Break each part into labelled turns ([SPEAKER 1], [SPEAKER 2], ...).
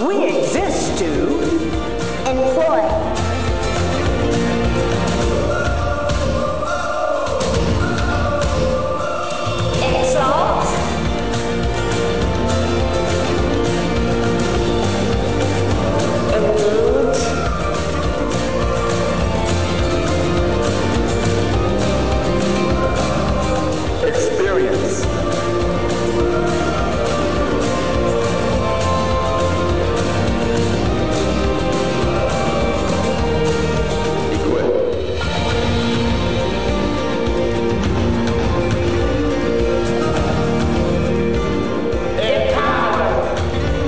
[SPEAKER 1] We exist to
[SPEAKER 2] employ, exalt, elude,
[SPEAKER 3] experience, equip,
[SPEAKER 2] empower,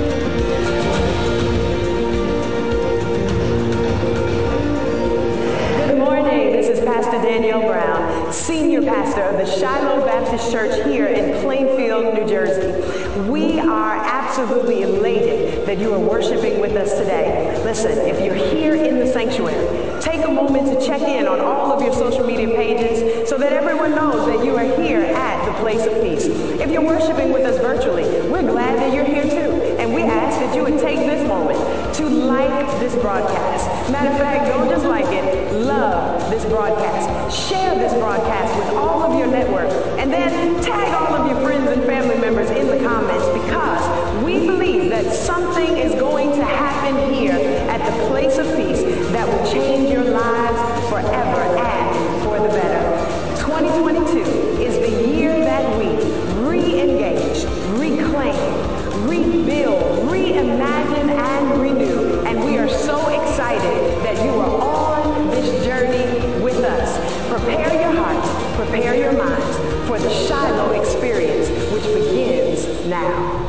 [SPEAKER 1] Good morning. This is Pastor Danielle Brown, Senior Pastor of the Shiloh Baptist Church here in Plainfield, New Jersey. We are absolutely elated that you are worshiping with us today. Listen, if you're here in the sanctuary, take a moment to check in on all of your social media pages so that everyone knows that you are here at the Place of Peace. If you're worshiping with us virtually, we're glad that you're here too. And we ask that you would take this moment to like this broadcast. Matter of fact, don't just like it, love this broadcast. Share this broadcast with all of your network, and then tag all of your friends and family members in the comments, because we believe that something is going to happen here at the Place of Peace that will change your lives forever and for the better. 2022 is the year that we re-engage, reclaim, rebuild, reimagine, and renew. And we are so excited that you are on this journey with us. Prepare your hearts, prepare your minds for the Shiloh experience, which begins now.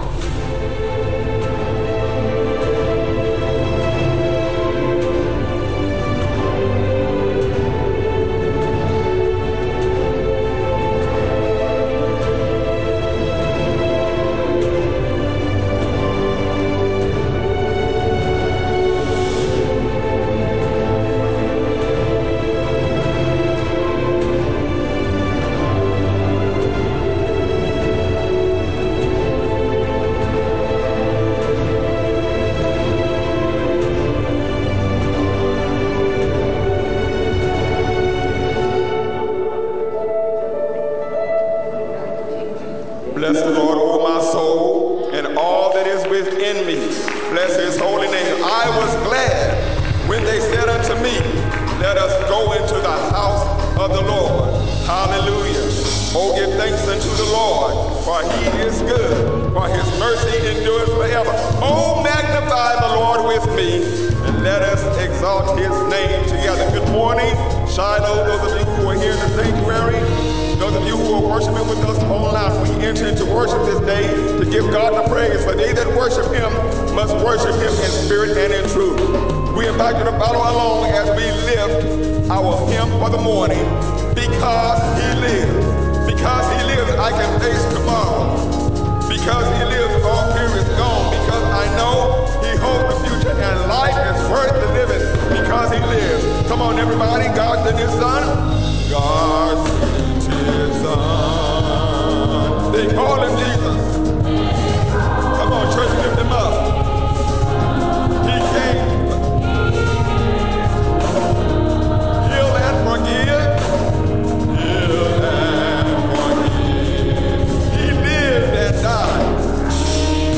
[SPEAKER 3] Bless the Lord, O my soul, and all that is within me. Bless his holy name. I was glad when they said unto me, let us go into the house of the Lord. Hallelujah. Oh, give thanks unto the Lord, for he is good, for his mercy endures forever. Oh, magnify the Lord with me, and let us exalt his name together. Good morning, Shiloh, those of you who are here in the sanctuary. Those of you who are worshiping with us online, we enter into worship this day to give God the praise. For they that worship him must worship him in spirit and in truth. We invite you to follow along as we lift our hymn for the morning. Because he lives. Because he lives, I can face tomorrow. Because he lives, all fear is gone. Because I know he holds the future and life is worth the living. Because he lives. Come on, everybody. God sent his son. God sent his son. They call him Jesus. Come on, church, lift him up. He came to heal and forgive. Heal and forgive. He lived and died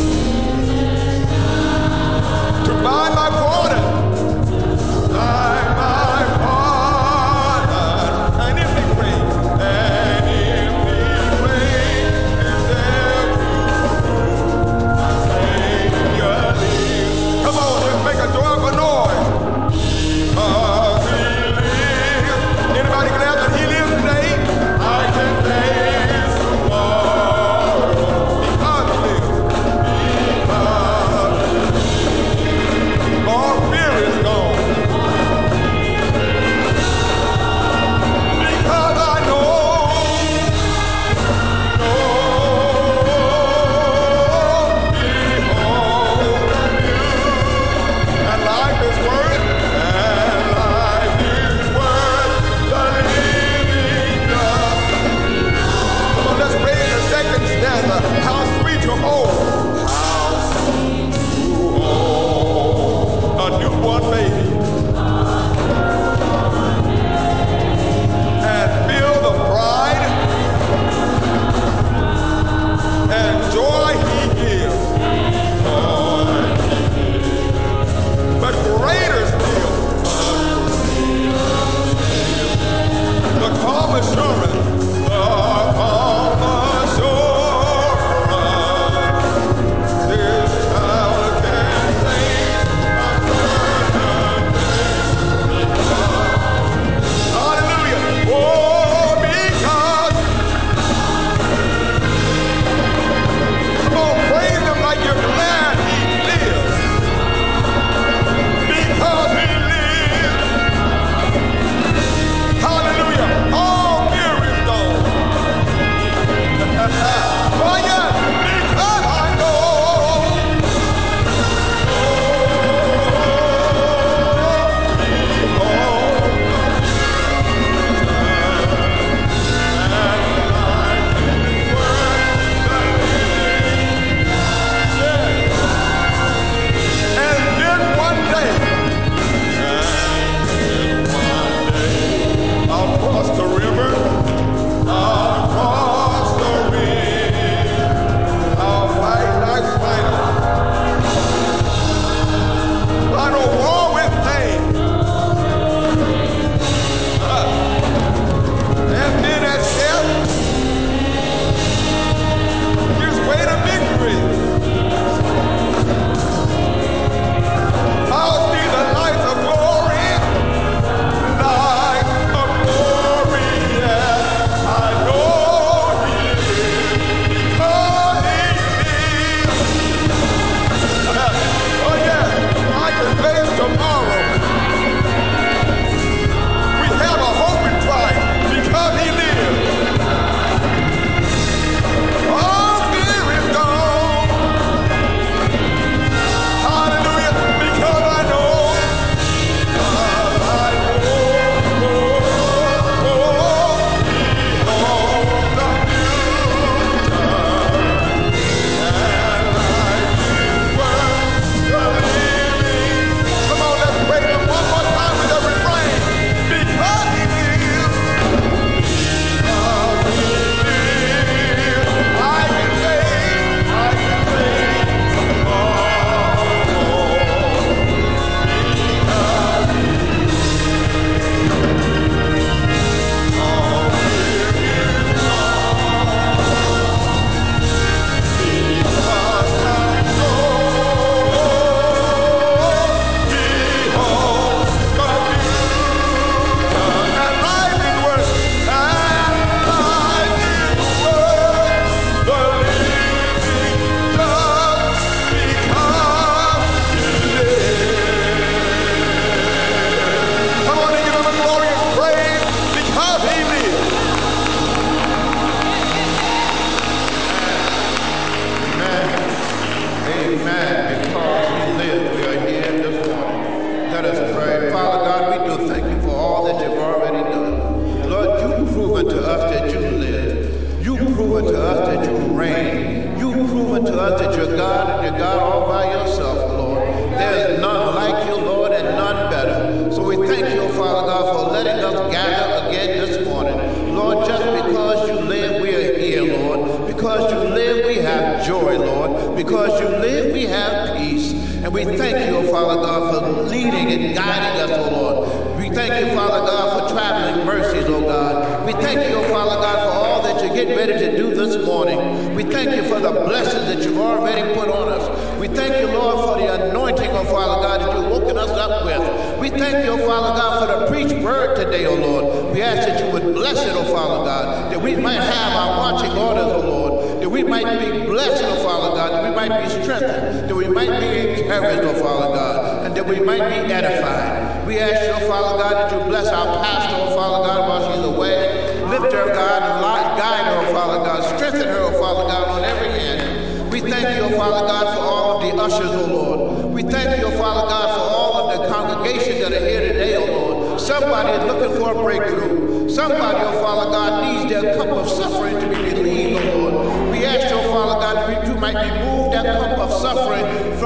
[SPEAKER 4] And we thank you, oh Father God, for leading and guiding us, oh Lord. We thank you, Father God, for traveling mercies, oh God. We thank you, oh Father God, for all that you're getting ready to do this morning. We thank you for the blessings that you've already put on us. We thank you, Lord, for the anointing, oh Father God, that you've woken us up with. We thank you, oh Father God, for the preached word today, oh Lord. We ask that you would bless it, oh Father God, that we might have our marching orders, oh Lord, that we might be blessed, oh Father God, that we might be strengthened, that we might be encouraged, oh Father God, and that we might be edified. We ask you, oh Father God, that you bless our pastor, oh Father God, while she's away. Lift her, God, and guide her, oh Father God. Strengthen her, oh Father God, on every hand. We thank you, oh Father God, for all of the ushers, oh Lord. We thank you, oh Father God, for all of the congregations that are here today, oh Lord. Somebody is looking for a breakthrough. Somebody, oh Father God, needs their cup of suffering to be relieved, oh Lord. We ask you, oh Father God, that you might remove that cup of suffering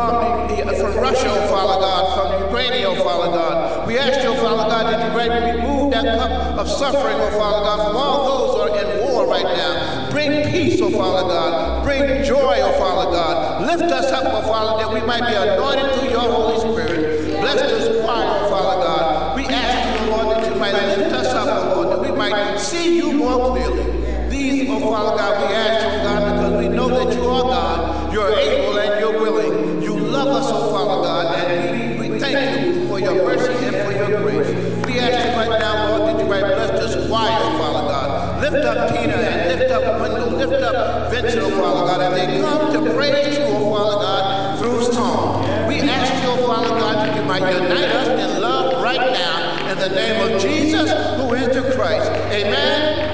[SPEAKER 4] from Russia, oh Father God, from Ukraine, oh Father God. We ask you, oh Father God, that you might remove that cup of suffering, oh Father God, from all those who are in war right now. Bring peace, oh Father God. Bring joy, oh Father God. Lift us up, oh Father, that we might be anointed through your Holy Spirit. Bless this choir, oh Father God. We ask you, Lord, that you might lift us up, oh Lord, that we might see you more clearly. These, oh Father God, we ask you, oh God, because we know that you are God. You're able and you're willing. You love us, oh Father God, and we thank you for your mercy and for your grace. We ask you right now, Lord, that you might bless this choir, oh Father God. Lift up Tina and lift up Wendell, lift up Vincent, oh Father God, as they come to praise you, oh Father God, through song. We ask you, oh Father God, that you might unite us in love right now in the name of Jesus, who is the Christ. Amen.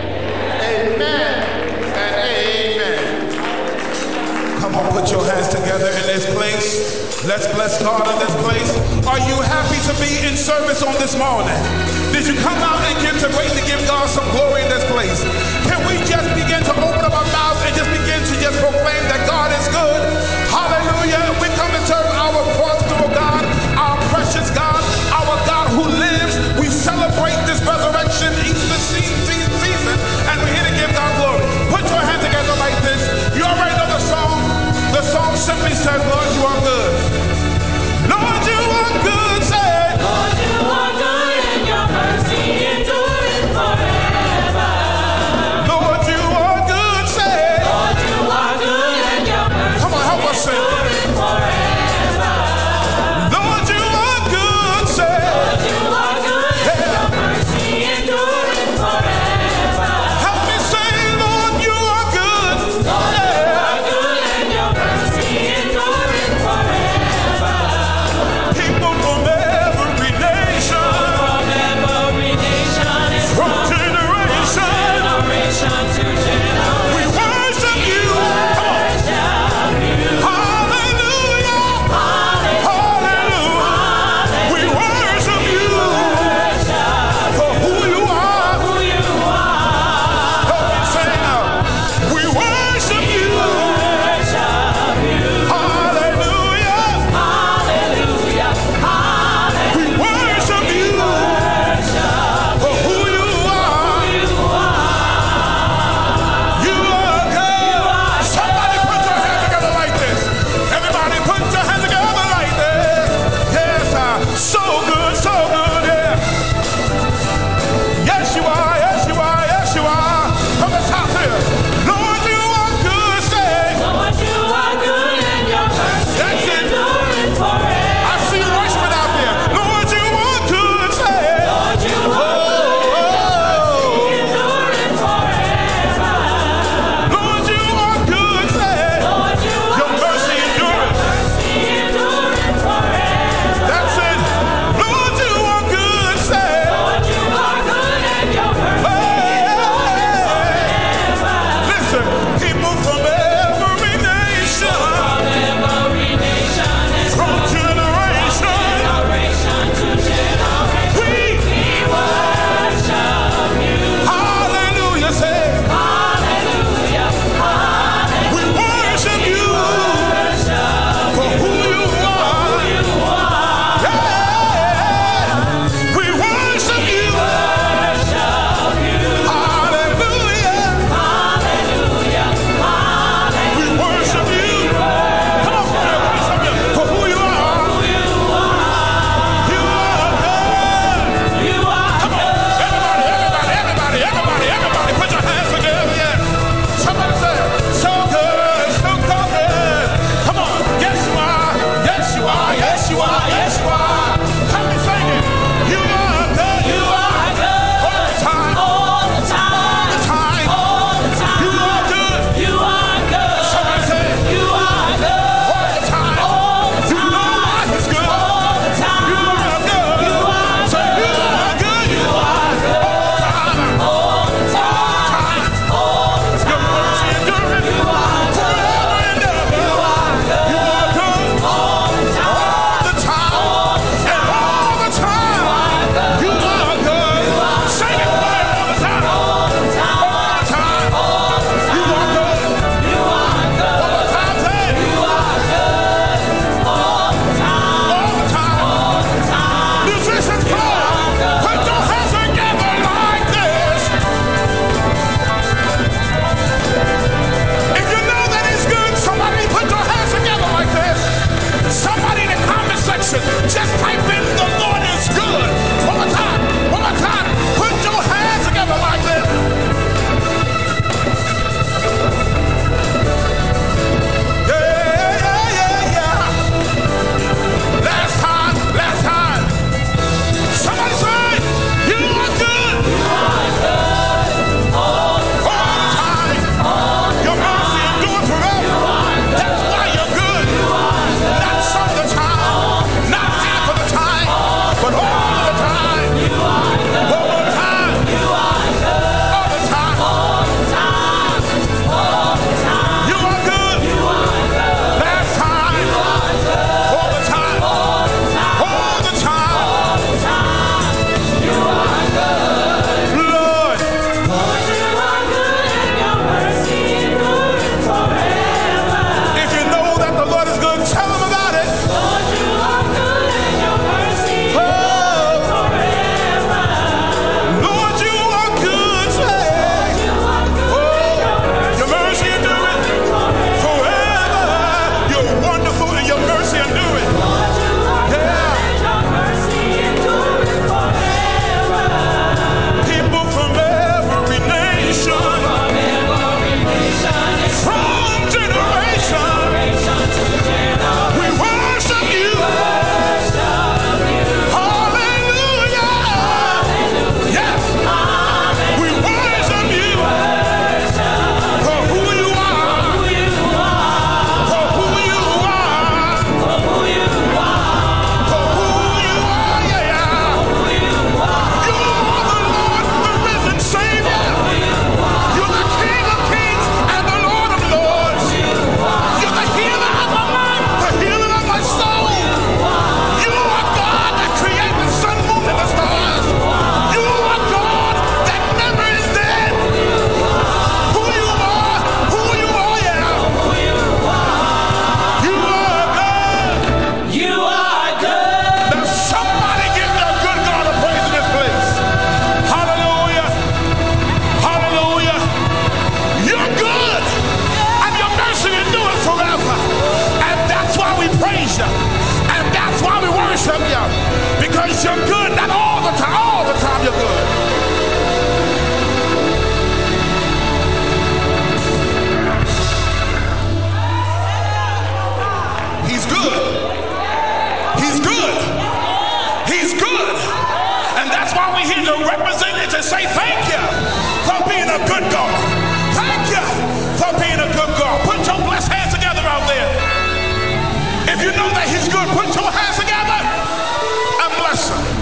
[SPEAKER 4] Amen and amen.
[SPEAKER 5] Come on, put your hands together in this place. Let's bless God in this place. Are you happy to be in service on this morning? Did you come out and get to wait to give God some glory in this place? Can we just begin to open up our mouths and just begin to just proclaim that God is good? Hallelujah. We come to serve our personal God, our precious God, our God who lives. We celebrate this resurrection Easter season, and we're here to give God glory. Put your hands together like this. You already know the song. The song simply says, Lord, you are good. Lord, you are good. Say, Lord, you are good, and your mercy endures forever. Lord, you are good. Say, Lord, you are good, and your mercy endures forever. all we're here to represent and to say thank you for being a good God. Thank you for being a good God. Put your blessed hands together out there. If you know that he's good, put your hands together and bless him.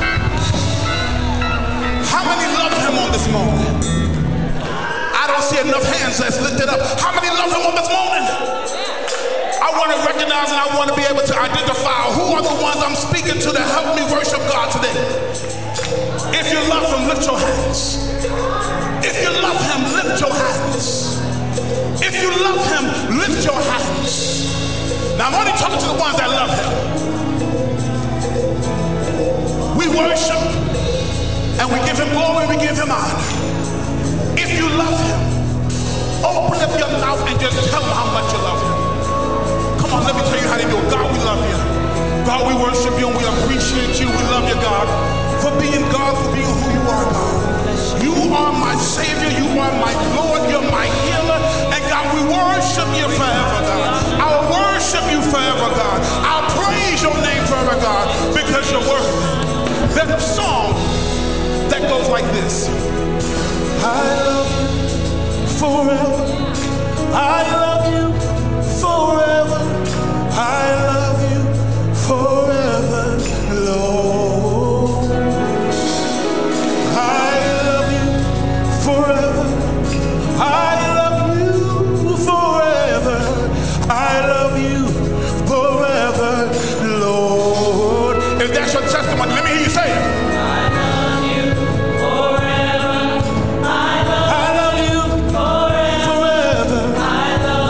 [SPEAKER 5] How many love him on this morning? I don't see enough hands that's lifted up. How many love him on this morning? I want to recognize and I want to be able to identify who are the ones I'm speaking to to help me worship God today. If you love him, lift your hands. If you love him, lift your hands. If you love him, lift your hands. Now I'm only talking to the ones that love him. We worship and we give him glory, we give him honor. If you love him, open up your mouth and just tell him how much you love him. Come on, let me tell you how they do it. God, we love you. God, we worship you and we appreciate you. We love you, God, for being God, for being who you are, God. You are my Savior. You are my Lord. You're my healer. And God, we worship you forever, God. I'll worship you forever, God. I'll praise your name forever, God, because you're worthy. There's a song that goes like this. I love you forever. I love you forever. I love you forever, Lord. I love you forever. I love you forever. I love you forever, Lord. If that's your testimony, let me hear you say it. I love you forever.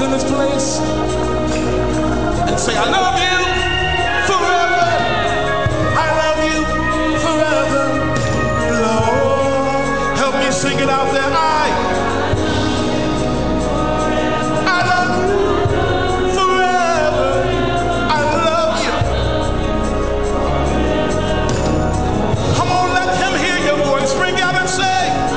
[SPEAKER 5] hands in this place and say, I love you forever. I love you forever. Lord, help me sing it out there. I love you forever. I love you. Come on, let him hear your voice. Bring out and say,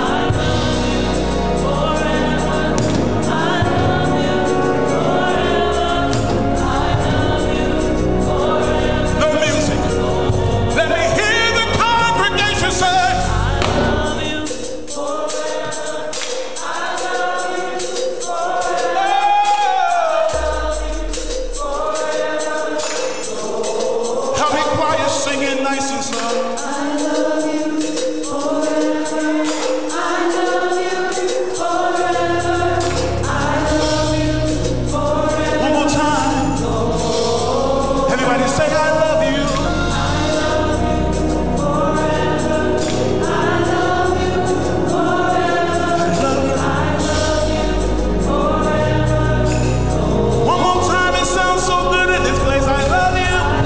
[SPEAKER 5] nice and slow. I love you forever. I love you forever. I love you forever. One more time. Everybody say, I love you. I love you forever. I love you forever. I love you forever. One more time. It sounds so good in this place. I love you.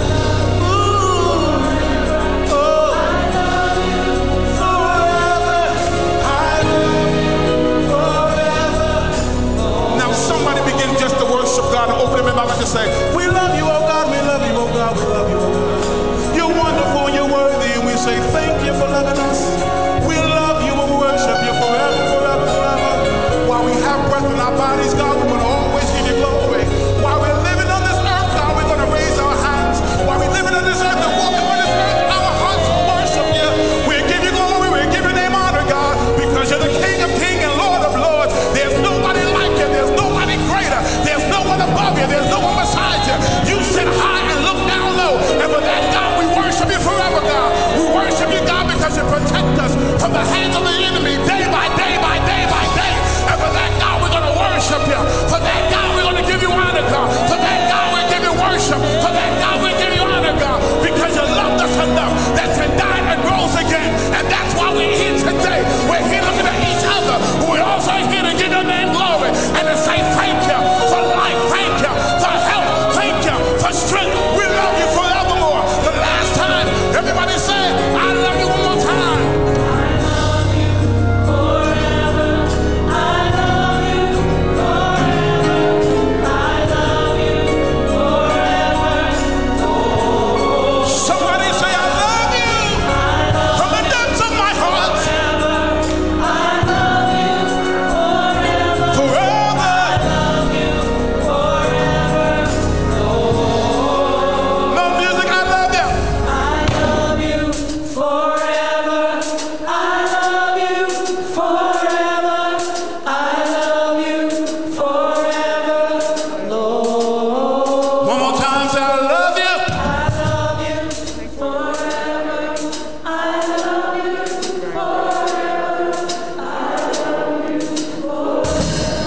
[SPEAKER 5] God, open him in my mouth and say, we love you, oh God, we love you, oh God, we love you, oh God. You're wonderful, you're worthy, and we say thank you for loving us. We love you and worship you forever, forever, forever. While we have breath in our bodies, God, we're going to always give you glory. While we're living on this earth, God, we're going to raise our hands. While we're living on this earth and walking on this earth, our hearts will worship you. We give you glory, we give your name honor, God, because you're the King of kings and Lord of lords. There's nobody like you, there's nobody greater, there's no one above you, there's no one beside you. You sit high and look down low, and for that, God, we worship you forever, God. We worship you, God, because you protect us from the hands of the enemy day by day by day by day. And for that, God, we're going to worship you. For that, God, we're going to give you honor, God. For that, God, we give you worship. For that, God, we give you honor, God, because you loved us enough that you died and rose again. And that's why we're here today. We're here looking at each other. We're also here to give your name glory and to say thank you for life, thank you for health, thank you for strength. We love you forevermore. The last time, everybody said, I love you one more time. I love you forever. I love you forever. I love you forever. Somebody say, I love you from the depths of my heart. I love you forever. No music, I love you. I love you forever. I love you forever. I love you forever, Lord. One more time, say I love you. I love you forever. I love you forever. I love you forever.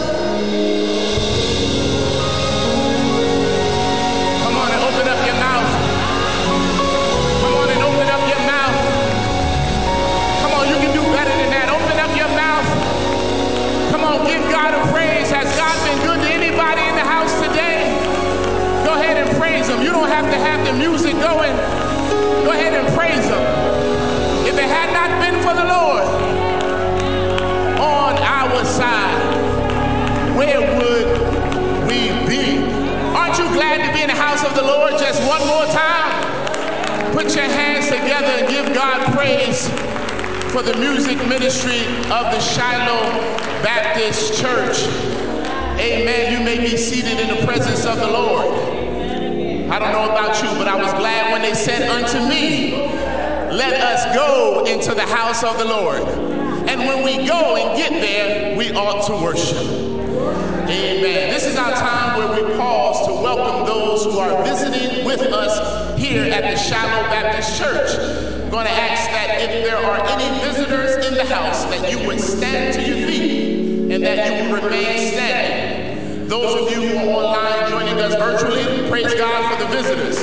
[SPEAKER 5] Come on and open up your mouth. Come on and open up your mouth. Come on, you can do better than that. Open up your mouth. Come on, give God a praise. Has God been good to anybody in the house today? Go ahead and praise him. You don't have to have the music going. Go ahead and praise him. If it had not been for the Lord on our side, where would we be? Aren't you glad to be in the house of the Lord? Just one more time. Put your hands together and give God praise for the music ministry of the Shiloh Baptist Church. Amen. You may be seated in the presence of the Lord. I don't know about you, but I was glad when they said unto me, let us go into the house of the Lord. And when we go and get there, we ought to worship. Amen. This is our time where we pause to welcome those who are visiting with us here at the Shiloh Baptist Church. I'm going to ask that if there are any visitors in the house, that you would stand to your feet and that you would remain standing. Those of you who are online joining us virtually, praise God for the visitors.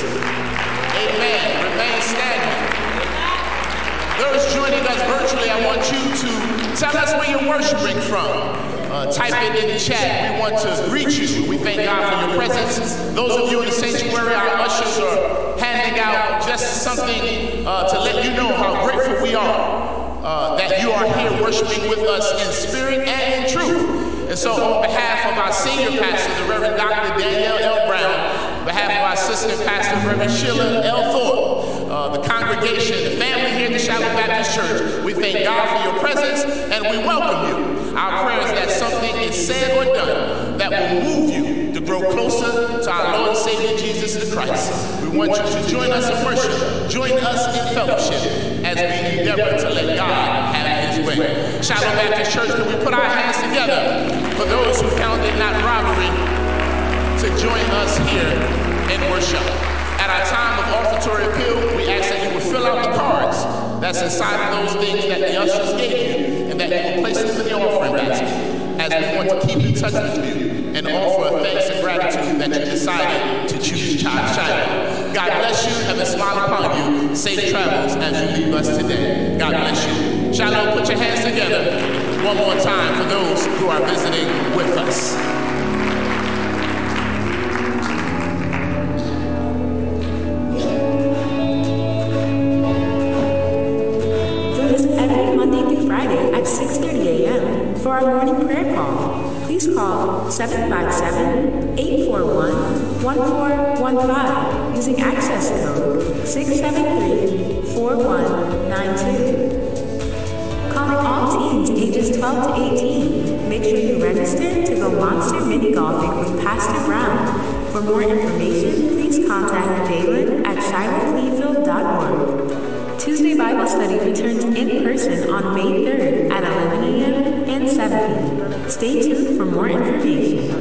[SPEAKER 5] Amen. Remain standing. Those joining us virtually, I want you to
[SPEAKER 4] Tell us where you're worshiping from. Type it in the chat. We want to greet you. We thank God for your presence. Those of you in the sanctuary, our ushers are handing out just something to let you know how grateful we are that you are here worshiping with us in spirit and in truth. And so on behalf of our senior pastor, the Reverend Dr. Danielle L. Brown, on behalf of our assistant pastor, Reverend Sheila L. Thorpe, the congregation, the family here at the Shiloh Baptist Church, we thank God for your presence and we welcome you. Our prayer is that something is said or done that will move you to grow closer to our Lord and Savior Jesus the Christ. We want you to join us in worship, join us in fellowship as we endeavor to let God have his way. Shiloh Baptist Church, can we put our hands together for those who found it not robbery to join us here in worship. At our time of offertory appeal, we ask that you will fill out the cards that's inside of those things that the ushers gave you, and that you will place them in the offering basket, as we want to keep in touch with you and offer a thanks and gratitude that you decided to choose Shiloh. God bless you, heaven smile upon you, safe travels as you leave us today. God bless you. Shiloh, put your hands together one more time for those who are visiting with us.
[SPEAKER 6] For our morning prayer call, please call 757-841-1415 using access code 673-4192. Calling all teens ages 12 to 18. Make sure you register to go monster mini golfing with Pastor Brown. For more information, please contact Jalen at shilohcleveland.org. Tuesday Bible study returns in person on May 3rd at 11 a.m. and 7 p.m. Stay tuned for more information.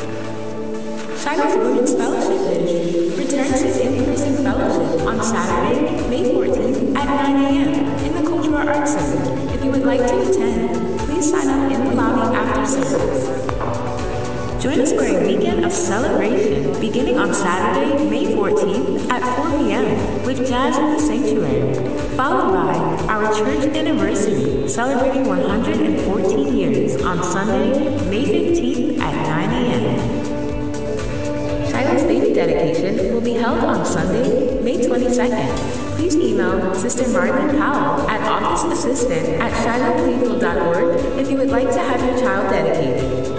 [SPEAKER 6] Shiloh's Women's Fellowship Ministry returns its in-person fellowship on Saturday, May 14th at 9 a.m. in the Cultural Arts Center. If you would like to attend, please sign up in the lobby after service. Join us for a weekend of celebration beginning on Saturday, May 14th at 4 p.m. with Jazz in the Sanctuary, followed by our church anniversary celebrating 114 years on Sunday, May 15th at 9 a.m. Shiloh's baby dedication will be held on Sunday, May 22nd. Please email Sister Margaret Powell at officeassistant@shilohcleveland.org if you would like to have your child dedicated.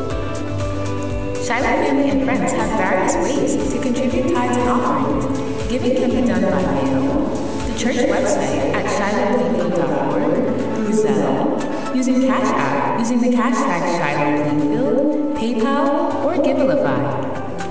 [SPEAKER 6] Shiloh family and friends have various ways to contribute tithes and offerings. Giving can be done by mail, the church website at shilohcleveland.org, through Zelle, using Cash App, using the hashtag ShilohCleveland, PayPal, or Givelify.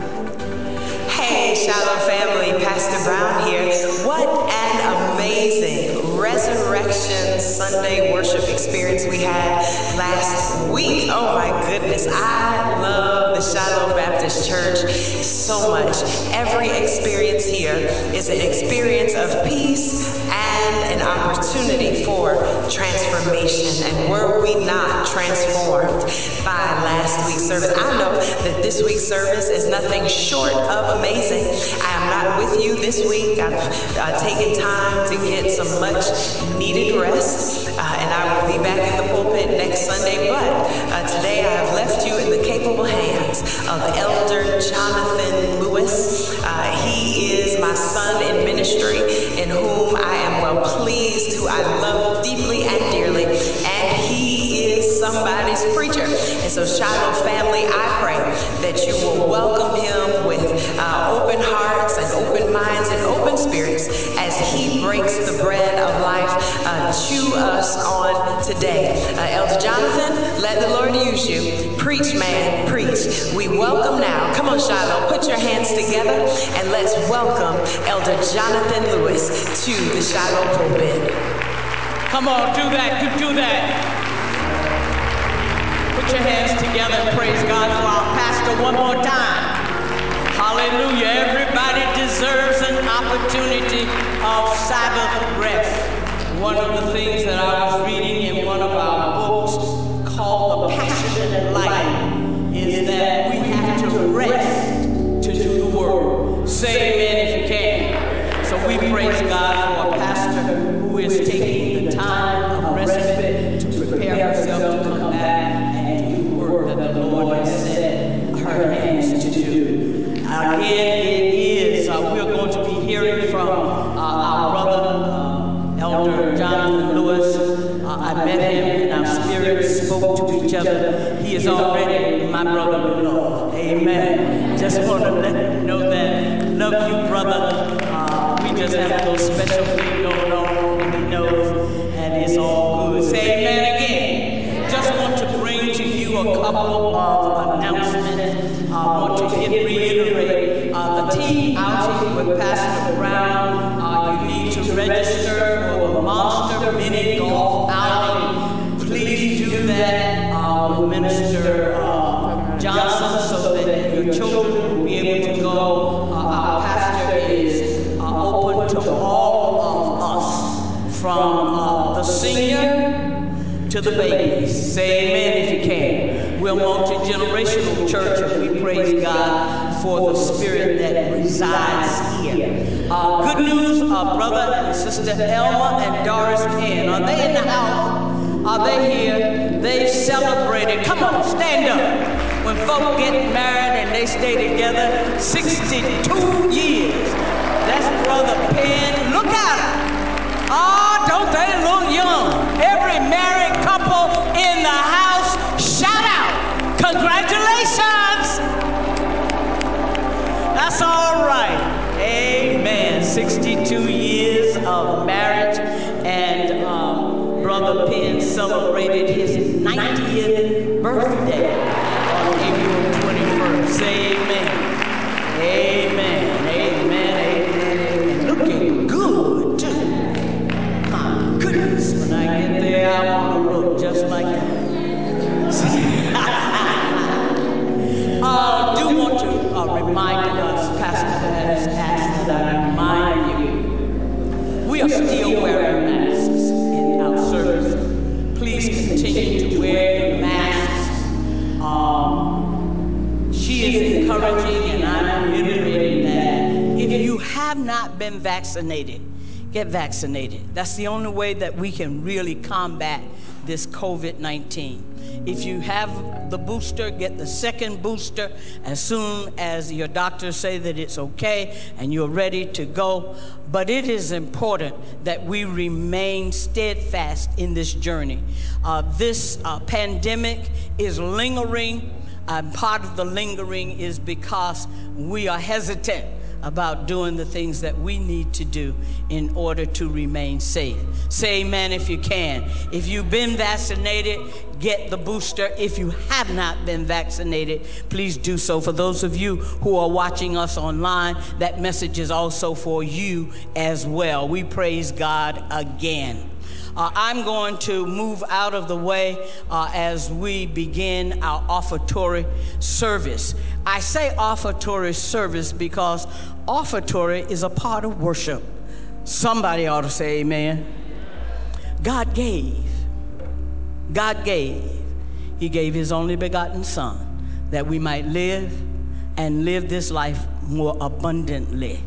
[SPEAKER 1] Hey, Shiloh family, Pastor Brown here. What an amazing Resurrection Sunday worship experience we had last week. Oh my goodness, I love the Shiloh Baptist Church so much. Every experience here is an experience of peace and an opportunity for transformation. And were we not transformed by last week's service? I know that this week's service is nothing short of amazing. I am not with you this week. I've taken time to get some much needed rest, and I will be back in the pulpit next Sunday. But today I have left you in the capable hands of Elder Jonathan Lewis. He is my son in ministry, in whom I am well pleased, who I love deeply and dearly, and he is somebody's preacher. And so, Shiloh family, I pray that you will welcome him with open hearts and open minds and open spirits as he breaks the bread of life to us on today. Elder Jonathan, let the Lord use you. Preach, man, preach. We welcome now. Come on, Shiloh, put your hands together and let's welcome Elder Jonathan Lewis to the Shiloh pulpit.
[SPEAKER 7] Come on, do that. You do that. Put your hands together and praise God for our pastor one more time. Hallelujah. Everybody deserves an opportunity of Sabbath rest. One of the things that I was reading in one of our books called The Passionate Life is that we have to rest to do the work. Say amen if you can. So we praise God for a pastor who is taking the time of respite to prepare herself and our spirits spoke to each other. He is already my brother in love. Amen. Just want to let you know that. Love you, brother. We just have a little special thing going on, and he knows, and it's all good. Say amen again. Just want to bring to you a couple of announcements. I want to reiterate the team outing with Pastor Brown. You need to register for the Monster Mini Golf outing. Please do that with Minister Johnson so that your children will be able to go. Our pastor is open to all of us, from the senior to the babies. Say amen if you can. We're a multi-generational church, and we praise God for the spirit that resides here. Good news, brother and sister Elma and Doris Penn. Are they in the house? Are they here? They celebrated. Come on, stand up. When folk get married and they stay together 62 years. That's Brother Penn. Look at them. Oh, don't they look young? Every married couple in the house, shout out. Congratulations. That's all right. Amen. 62 years of marriage, and Brother Penn celebrated his 90th birthday on April 21st. Say amen. Amen. Amen. Amen. Looking good, too. My goodness, when I get there, I want to look just like that. I do want to remind us, Pastor has asked that I remind you, we are still wearing masks in our service. Please continue to wear your masks. She is encouraging, and I'm reiterating that if you have not been vaccinated, get vaccinated. That's the only way that we can really combat this COVID-19. If you have the booster, get the second booster as soon as your doctors say that it's okay and you're ready to go. But it is important that we remain steadfast in this journey. This pandemic is lingering, and part of the lingering is because we are hesitant about doing the things that we need to do in order to remain safe. Say amen if you can. If you've been vaccinated, get the booster. If you have not been vaccinated, please do so. For those of you who are watching us online, that message is also for you as well. We praise God again. I'm going to move out of the way as we begin our offertory service. I say offertory service because offertory is a part of worship. Somebody ought to say amen. God gave. God gave. He gave his only begotten Son that we might live and live this life more abundantly.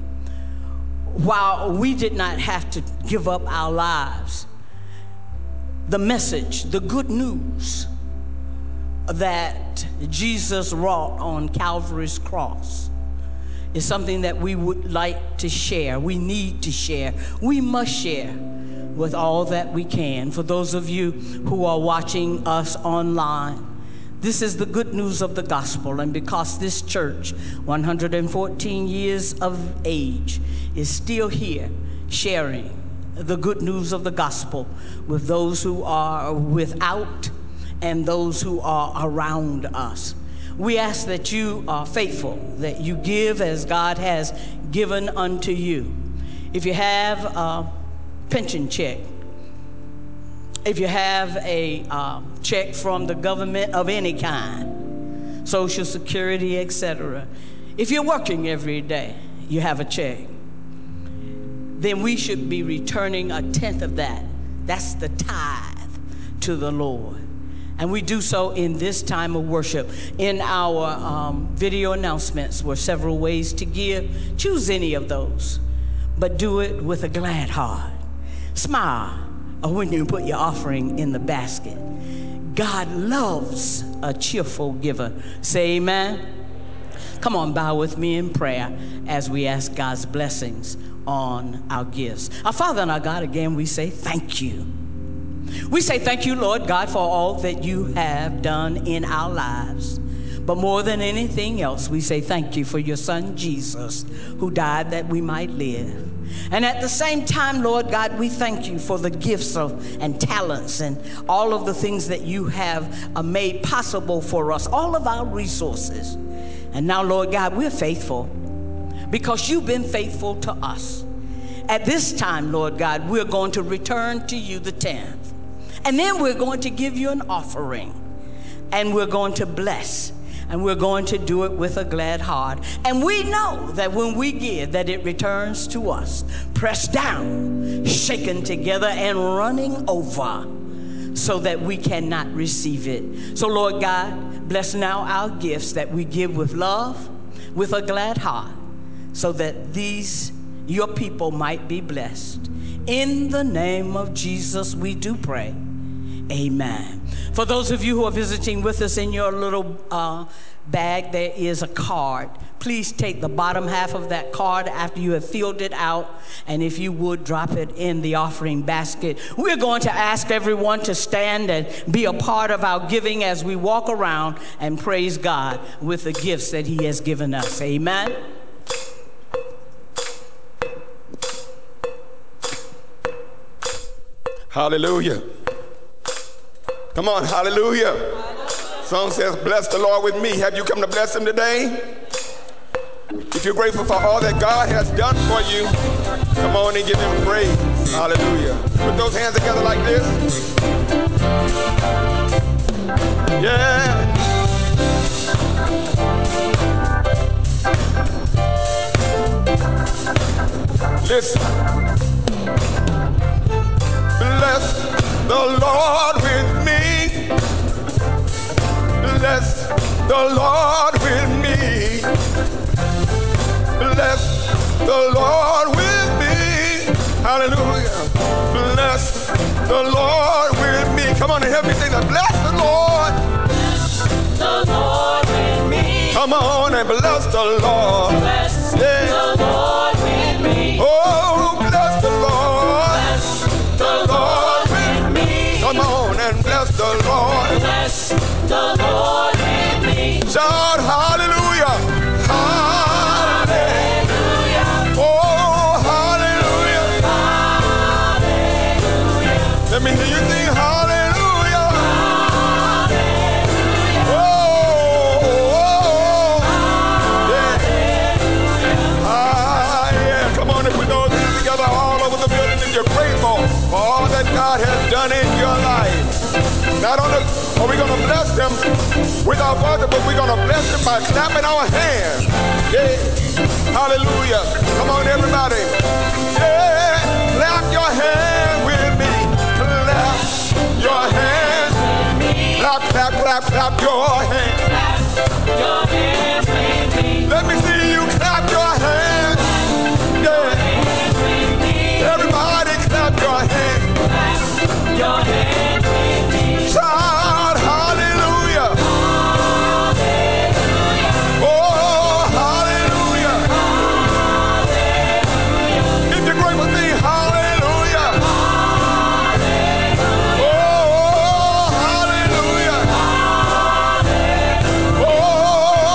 [SPEAKER 7] While we did not have to give up our lives, the message, the good news that Jesus wrought on Calvary's cross is something that we would like to share. We need to share. We must share with all that we can. For those of you who are watching us online, this is the good news of the gospel. And because this church, 114 years of age, is still here sharing the good news of the gospel with those who are without and those who are around us. We ask that you are faithful, that you give as God has given unto you. If you have a pension check, if you have a check from the government of any kind, Social Security, etc., if you're working every day, you have a check, then we should be returning 1/10 of that. That's the tithe to the Lord. And we do so in this time of worship. In our video announcements were several ways to give. Choose any of those, but do it with a glad heart. Smile when you put your offering in the basket. God loves a cheerful giver. Say amen. Come on, bow with me in prayer as we ask God's blessings on our gifts. Our Father and our God, again, we say thank you. We say thank you, Lord God, for all that you have done in our lives. But more than anything else, we say thank you for your son, Jesus, who died that we might live. And at the same time, Lord God, we thank you for the gifts and talents and all of the things that you have made possible for us, all of our resources. And now, Lord God, we're faithful because you've been faithful to us. At this time, Lord God, we're going to return to you the 10th. And then we're going to give you an offering. And we're going to bless. And we're going to do it with a glad heart. And we know that when we give, that it returns to us, pressed down, shaken together, and running over, so that we cannot receive it. So, Lord God, bless now our gifts that we give with love, with a glad heart, so that these, your people, might be blessed. In the name of Jesus, we do pray. Amen. For those of you who are visiting with us, in your little bag, there is a card. Please take the bottom half of that card after you have filled it out, and if you would, drop it in the offering basket. We're going to ask everyone to stand and be a part of our giving as we walk around and praise God with the gifts that he has given us. Amen.
[SPEAKER 3] Hallelujah. Come on, hallelujah. Song says, bless the Lord with me. Have you come to bless him today? If you're grateful for all that God has done for you, come on and give him praise. Hallelujah. Put those hands together like this. Yeah. Listen. Bless the Lord with me. Bless the Lord with me. Bless the Lord with me. Hallelujah. Bless the Lord with me. Come on and help me sing that. Bless the Lord.
[SPEAKER 7] Bless the Lord with me.
[SPEAKER 3] Come on and bless the Lord.
[SPEAKER 7] Bless the Lord with me.
[SPEAKER 3] Oh, bless the Lord.
[SPEAKER 7] Bless the Lord with me.
[SPEAKER 3] Come on and bless the Lord.
[SPEAKER 7] Bless the Lord with me.
[SPEAKER 3] Shout hallelujah. Hallelujah. Oh, hallelujah. Hallelujah. Let me hear you sing hallelujah. Hallelujah. Oh, yeah. Yeah. Come on and put those hands together all over the building if you're grateful for all that God has done in your life. Not only are we going to bless them with our voices, but we're going to bless them by clapping our hands. Yeah. Hallelujah. Come on, everybody. Yeah. Clap your hands with me. Clap your hands with me. Clap, clap, clap, clap your hands.
[SPEAKER 7] Clap your hands with me.
[SPEAKER 3] Let me see you clap your hands. Yeah. Everybody clap your hands.
[SPEAKER 7] Clap your hands with me.
[SPEAKER 3] Shout hallelujah.
[SPEAKER 7] Hallelujah.
[SPEAKER 3] Oh, hallelujah.
[SPEAKER 7] Hallelujah.
[SPEAKER 3] If you're grateful, sing hallelujah.
[SPEAKER 7] Hallelujah.
[SPEAKER 3] Oh, hallelujah.
[SPEAKER 7] Hallelujah.
[SPEAKER 3] Oh,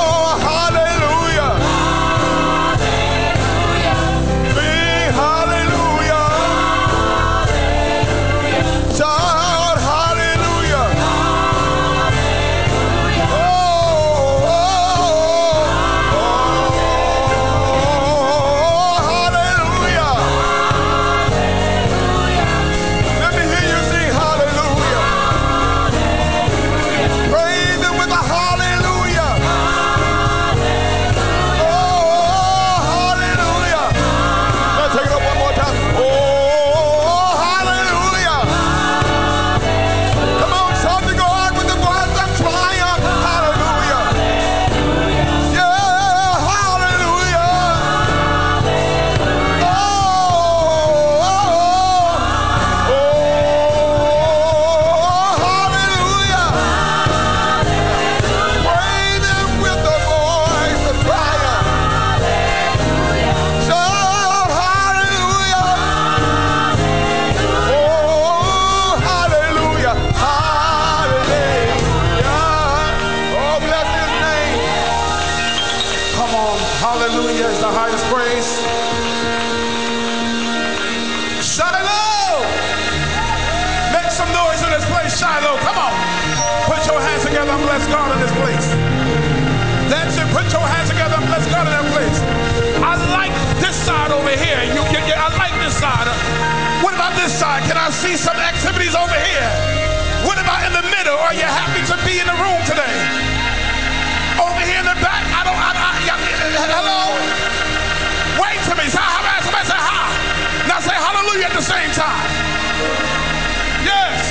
[SPEAKER 5] and bless God in this place. That's it. Put your hands together and bless God in that place. I like this side over here. I like this side. What about this side? Can I see some activities over here? What about in the middle? Are you happy to be in the room today? Over here in the back? Hello? Wait for me. Somebody say hi. Now say hallelujah at the same time. Yes.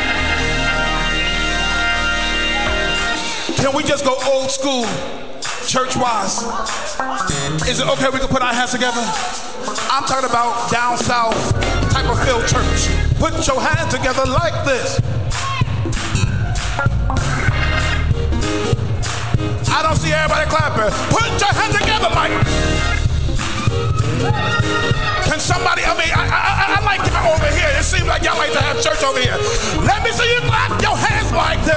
[SPEAKER 5] Can we just go old school, church-wise? Is it okay we can put our hands together? I'm talking about down south type of filled church. Put your hands together like this. I don't see everybody clapping. Put your hands together like. Can somebody, I like that over here. It seems like y'all like to have church over here. Let me see you clap your hands like this.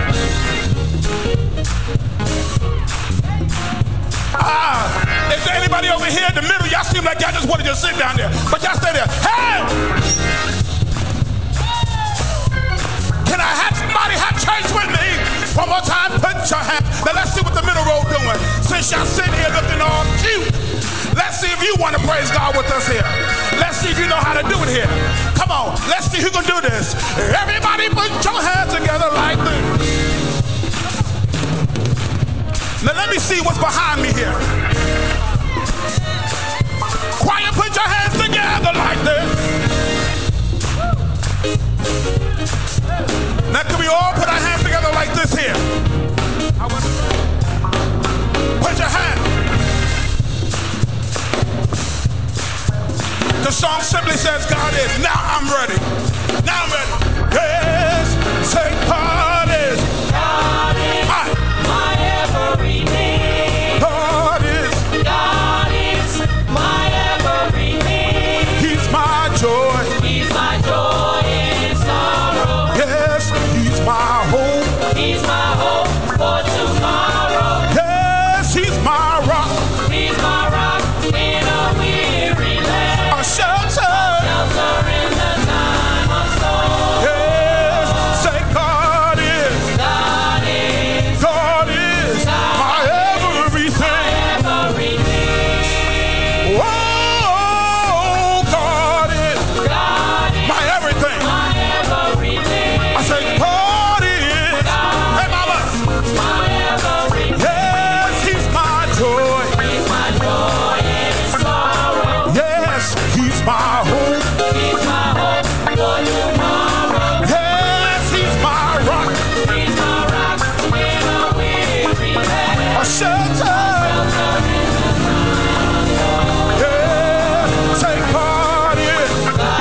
[SPEAKER 5] Is there anybody over here in the middle? Y'all seem like y'all just want to just sit down there. But y'all stay there. Hey! Can I have somebody have church with me? One more time, put your hands. Now let's see what the middle row doing. Since y'all sitting here looking all cute, let's see if you want to praise God with us here. Let's see if you know how to do it here. Come on, let's see who can do this. Everybody put your hands together like this. Now let me see what's behind me here. Choir, put your hands together like this. Now can we all put our hands together like this here? Put your hands. The song simply says God is. Now I'm ready. Now I'm ready. Yes, say God is. God is my everything. God is. God is my everything. He's my joy. He's my joy in sorrow. Yes, he's my hope. He's my hope for tomorrow. Yes, he's my rock. He's my rock in a weary land. A shelter. A shelter in the time of storm. Yes, say God is. God is. God is my everything. My everything. Oh, God is. God is my everything. My everything. I say God is. God hey, mama. My everything. Yes, he's my joy. He's my joy in sorrow. Yes, he's my hope. He's my hope for tomorrow. Yes, he's my rock. He's my rock in a weary land. A shelter. Yeah, say God is.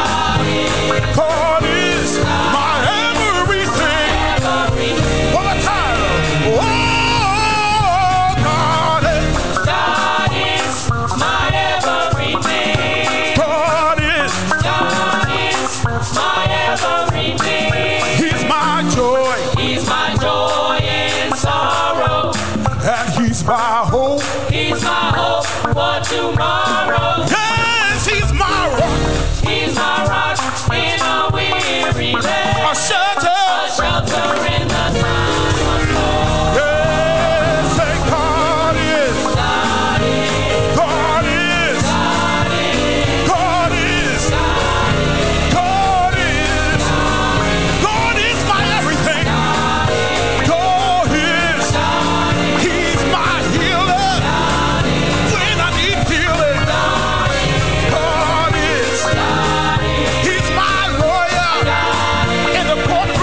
[SPEAKER 5] God is my everything. One more time. Oh, God is. God is my everything. God is. God is my everything. He's my joy. He's my joy in sorrow. And he's my hope. He's my hope for tomorrow. Yes, he's my rock. He's my rock in a weary land. A shelter. A shelter in the time of storm. Yes, say God is. God is. God is. God is. God is. God is my everything. God is. He's my healer. When I need healing. God is. He's my lawyer in the court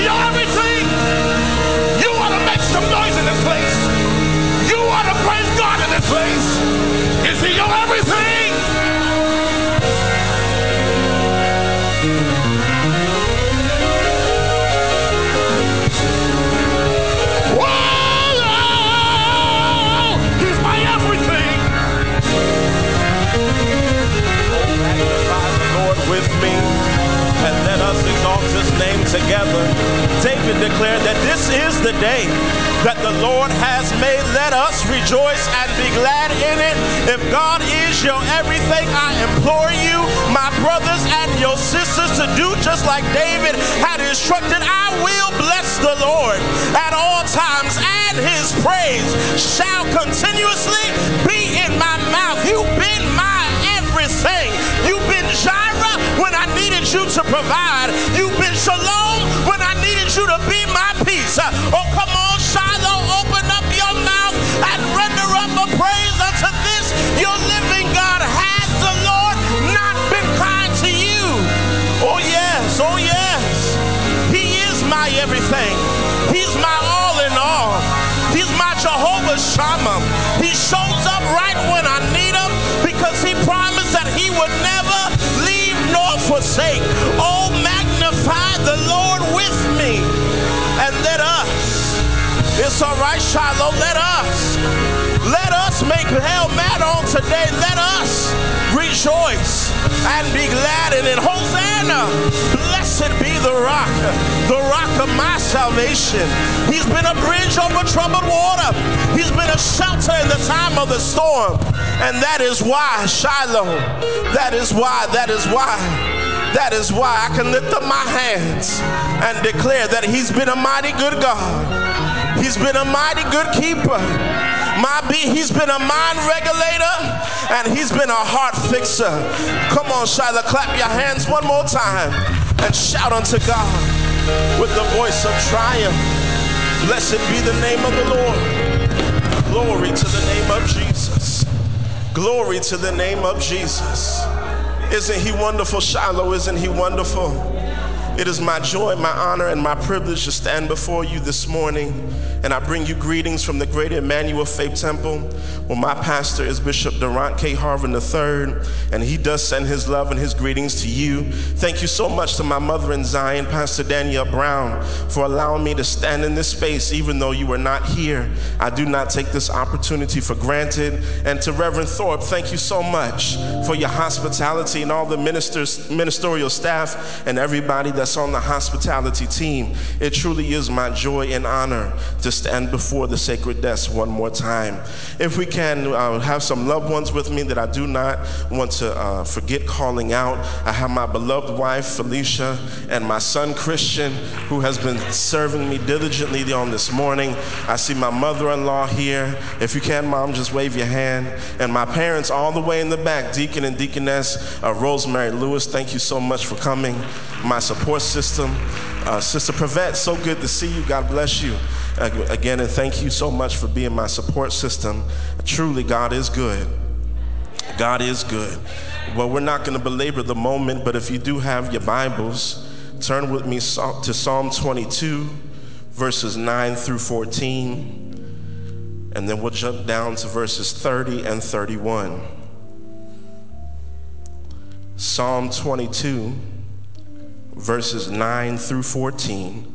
[SPEAKER 5] your everything? You ought to make some noise in this place. You ought to praise God in this place. Is he your everything? Whoa! He's my everything. Magnify the Lord with me, and let us exalt his name together. David declared that this is the day that the Lord has made. Let us rejoice and be glad in it. If God is your everything, I implore you, my brothers and your sisters, to do just like David had instructed. I will bless the Lord at all times, and his praise shall continuously be in my mouth. You've been my everything. You've been Jireh when I needed you to provide. You've been Shalom when I needed you to be my peace. Oh, come on, Shiloh, open up your mouth and render up a praise unto this your living God. Has the Lord not been kind to you? Oh yes, oh yes. He is my everything. He's my all in all. He's my Jehovah Shammah. He shows up right when I need him, because he promised that he would never leave nor forsake. Oh, magnify the Lord with me, and let us, it's all right, Shiloh, let us make hell mad on today. Let us rejoice and be glad in it. Hosanna, blessed be the rock of my salvation. He's been a bridge over troubled water. He's been a shelter in the time of the storm. And that is why, Shiloh, that is why I can lift up my hands and declare that he's been a mighty good God. He's been a mighty good keeper. He's been a mind regulator, and he's been a heart fixer. Come on, Shiloh, clap your hands one more time and shout unto God with the voice of triumph. Blessed be the name of the Lord. Glory to the name of Jesus. Glory to the name of Jesus. Isn't he wonderful, Shiloh? Isn't he wonderful? It is my joy, my honor, and my privilege to stand before you this morning, and I bring you greetings from the Greater Emmanuel Faith Temple, where my pastor is Bishop Durant K. Harvin III, and he does send his love and his greetings to you. Thank you so much to my mother in Zion, Pastor Danielle Brown, for allowing me to stand in this space even though you were not here. I do not take this opportunity for granted. And to Reverend Thorpe, thank you so much for your hospitality, and all the ministerial staff and everybody that's on the hospitality team. It truly is my joy and honor to stand before the sacred desk one more time. If we can have some loved ones with me that I do not want to forget calling out. I have my beloved wife Felicia and my son Christian, who has been serving me diligently on this morning. I see my mother-in-law here. If you can, Mom, just wave your hand. And my parents all the way in the back, Deacon and Deaconess Rosemary Lewis, thank you so much for coming. My support system, Sister Pravette, so good to see you. God bless you again, and thank you so much for being my support system. Truly, God is good. God is good. Well, we're not going to belabor the moment, but if you do have your Bibles, turn with me to Psalm 22, verses 9 through 14, and then we'll jump down to verses 30 and 31. Psalm 22, verses 9 through 14,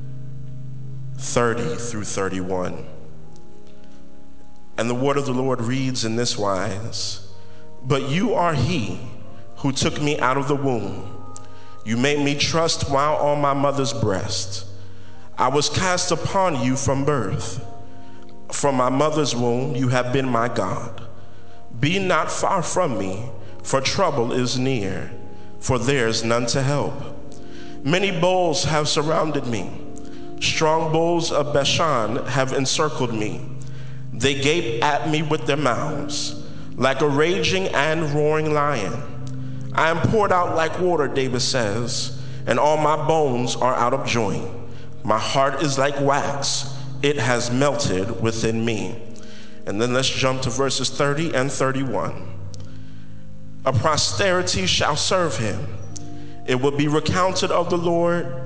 [SPEAKER 5] 30 through 31. And the word of the Lord reads in this wise: But you are he who took me out of the womb. You made me trust while on my mother's breast. I was cast upon you from birth. From my mother's womb you have been my God. Be not far from me, for trouble is near, for there is none to help. Many bulls have surrounded me. Strong bulls of Bashan have encircled me. They gape at me with their mouths, like a raging and roaring lion. I am poured out like water, David says, and all my bones are out of joint. My heart is like wax. It has melted within me. And then let's jump to verses 30 and 31. A posterity shall serve him. It will be recounted of the Lord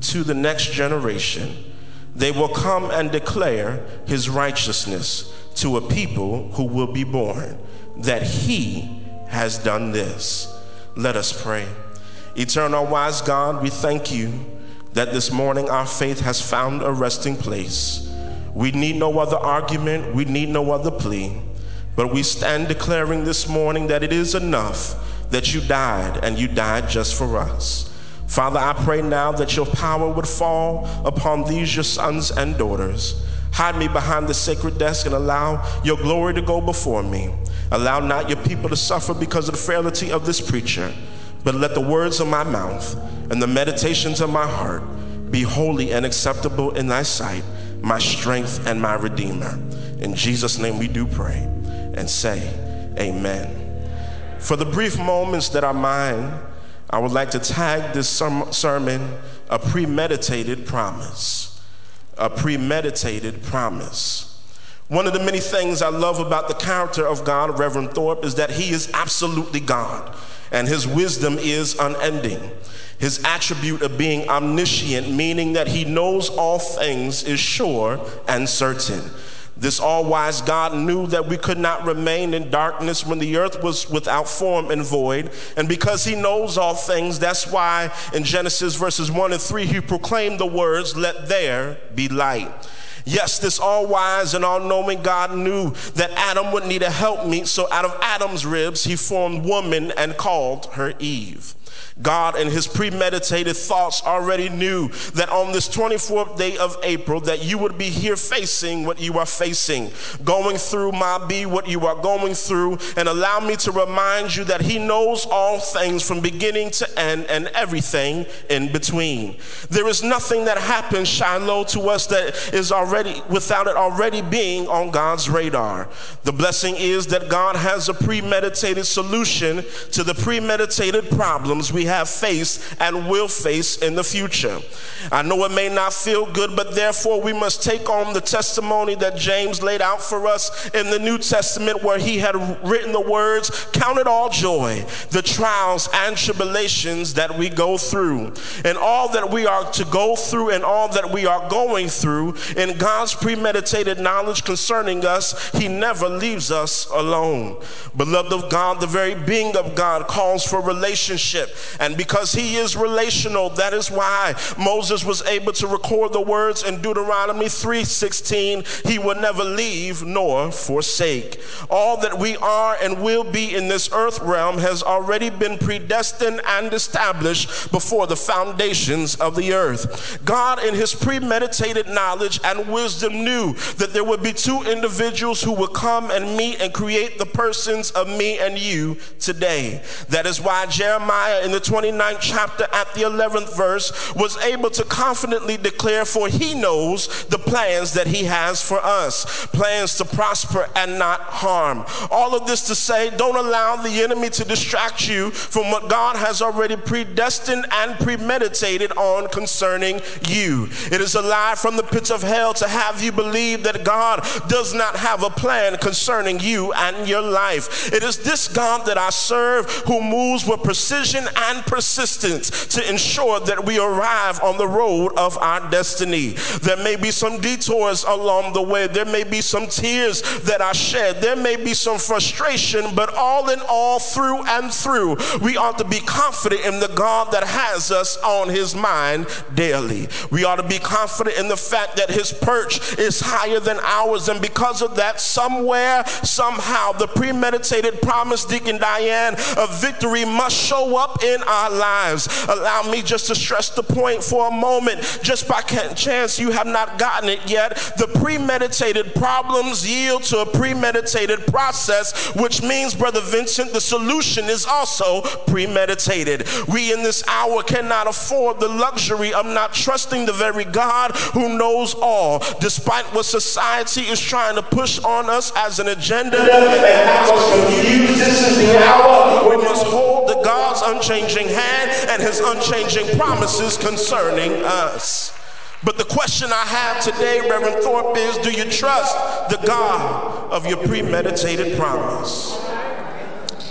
[SPEAKER 8] to the next generation. They will come and declare his righteousness to a people who will be born, that he has done this. Let us pray. Eternal wise God, we thank you that this morning our faith has found a resting place. We need no other argument, we need no other plea, but we stand declaring this morning that it is enough that you died, and you died just for us. Father, I pray now that your power would fall upon these your sons and daughters. Hide me behind the sacred desk and allow your glory to go before me. Allow not your people to suffer because of the frailty of this preacher, but let the words of my mouth and the meditations of my heart be holy and acceptable in thy sight, my strength and my redeemer. In Jesus' name we do pray and say amen. For the brief moments that are mine, I would like to tag this sermon a premeditated promise. A premeditated promise. One of the many things I love about the character of God, Reverend Thorpe, is that he is absolutely God, and his wisdom is unending. His attribute of being omniscient, meaning that he knows all things, is sure and certain. This all-wise God knew that we could not remain in darkness when the earth was without form and void. And because he knows all things, that's why in Genesis verses 1 and 3, he proclaimed the words, "Let there be light." Yes, this all-wise and all-knowing God knew that Adam would need a helpmeet, so out of Adam's ribs, he formed woman and called her Eve. God in his premeditated thoughts already knew that on this 24th day of April that you would be here facing what you are facing, going through what you are going through, and allow me to remind you that he knows all things from beginning to end and everything in between. There is nothing that happens, Shiloh, to us that is already without it already being on God's radar. The blessing is that God has a premeditated solution to the premeditated problems we have faced and will face in the future. I know it may not feel good, but therefore we must take on the testimony that James laid out for us in the New Testament, where he had written the words, "Count it all joy, the trials and tribulations that we go through." And all that we are to go through and all that we are going through, in God's premeditated knowledge concerning us, he never leaves us alone. Beloved of God, the very being of God calls for relationship. And because he is relational, that is why Moses was able to record the words in Deuteronomy 3:16, he will never leave nor forsake. All that we are and will be in this earth realm has already been predestined and established before the foundations of the earth. God in his premeditated knowledge and wisdom knew that there would be two individuals who would come and meet and create the persons of me and you today. That is why Jeremiah in the 29th chapter at the 11th verse was able to confidently declare, "For he knows the plans that he has for us, plans to prosper and not harm." All of this to say, don't allow the enemy to distract you from what God has already predestined and premeditated on concerning you. It is a lie from the pits of hell to have you believe that God does not have a plan concerning you and your life. It is this God that I serve who moves with precision and persistence to ensure that we arrive on the road of our destiny. There may be some detours along the way. There may be some tears that are shed. There may be some frustration, but all in all, through and through, we ought to be confident in the God that has us on his mind daily. We ought to be confident in the fact that his perch is higher than ours, and because of that, somewhere, somehow, the premeditated promise, Deacon Diane, of victory must show up in our lives. Allow me just to stress the point for a moment, just by chance you have not gotten it yet. The premeditated problems yield to a premeditated process, which means, Brother Vincent, the solution is also premeditated. We in this hour cannot afford the luxury of not trusting the very God who knows all, despite what society is trying to push on us as an agenda and have us confused. This is the hour we must hold the God's unchanging hand and his unchanging promises concerning us. But the question I have today, Reverend Thorpe, is, do you trust the God of your premeditated promise?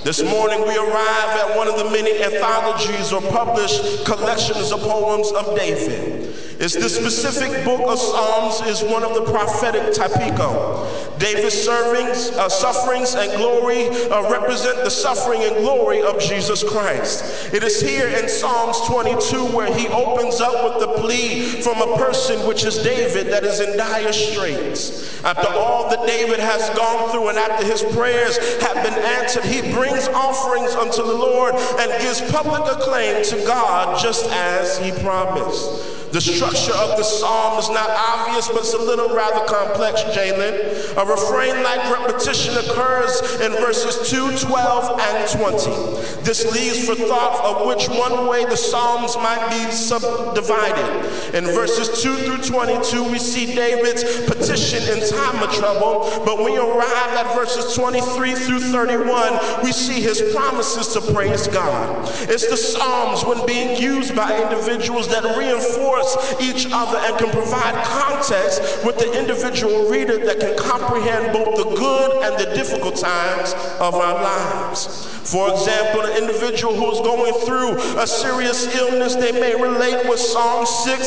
[SPEAKER 8] This morning we arrive at one of the many anthologies or published collections of poems of David. It's the specific book of Psalms is one of the prophetic typico. David's sufferings and glory represent the suffering and glory of Jesus Christ. It is here in Psalms 22 where he opens up with the plea from a person, which is David, that is in dire straits. After all that David has gone through and after his prayers have been answered, he brings offerings unto the Lord and gives public acclaim to God just as he promised. The structure of the psalm is not obvious, but it's a little rather complex, Jalen. A refrain-like repetition occurs in verses 2, 12, and 20. This leaves for thought of which one way the psalms might be subdivided. In verses 2 through 22, we see David's petition in time of trouble, but when we arrive at verses 23 through 31, we see his promises to praise God. It's the psalms, when being used by individuals, that reinforce each other and can provide context with the individual reader that can comprehend both the good and the difficult times of our lives. For example, an individual who is going through a serious illness, they may relate with Psalm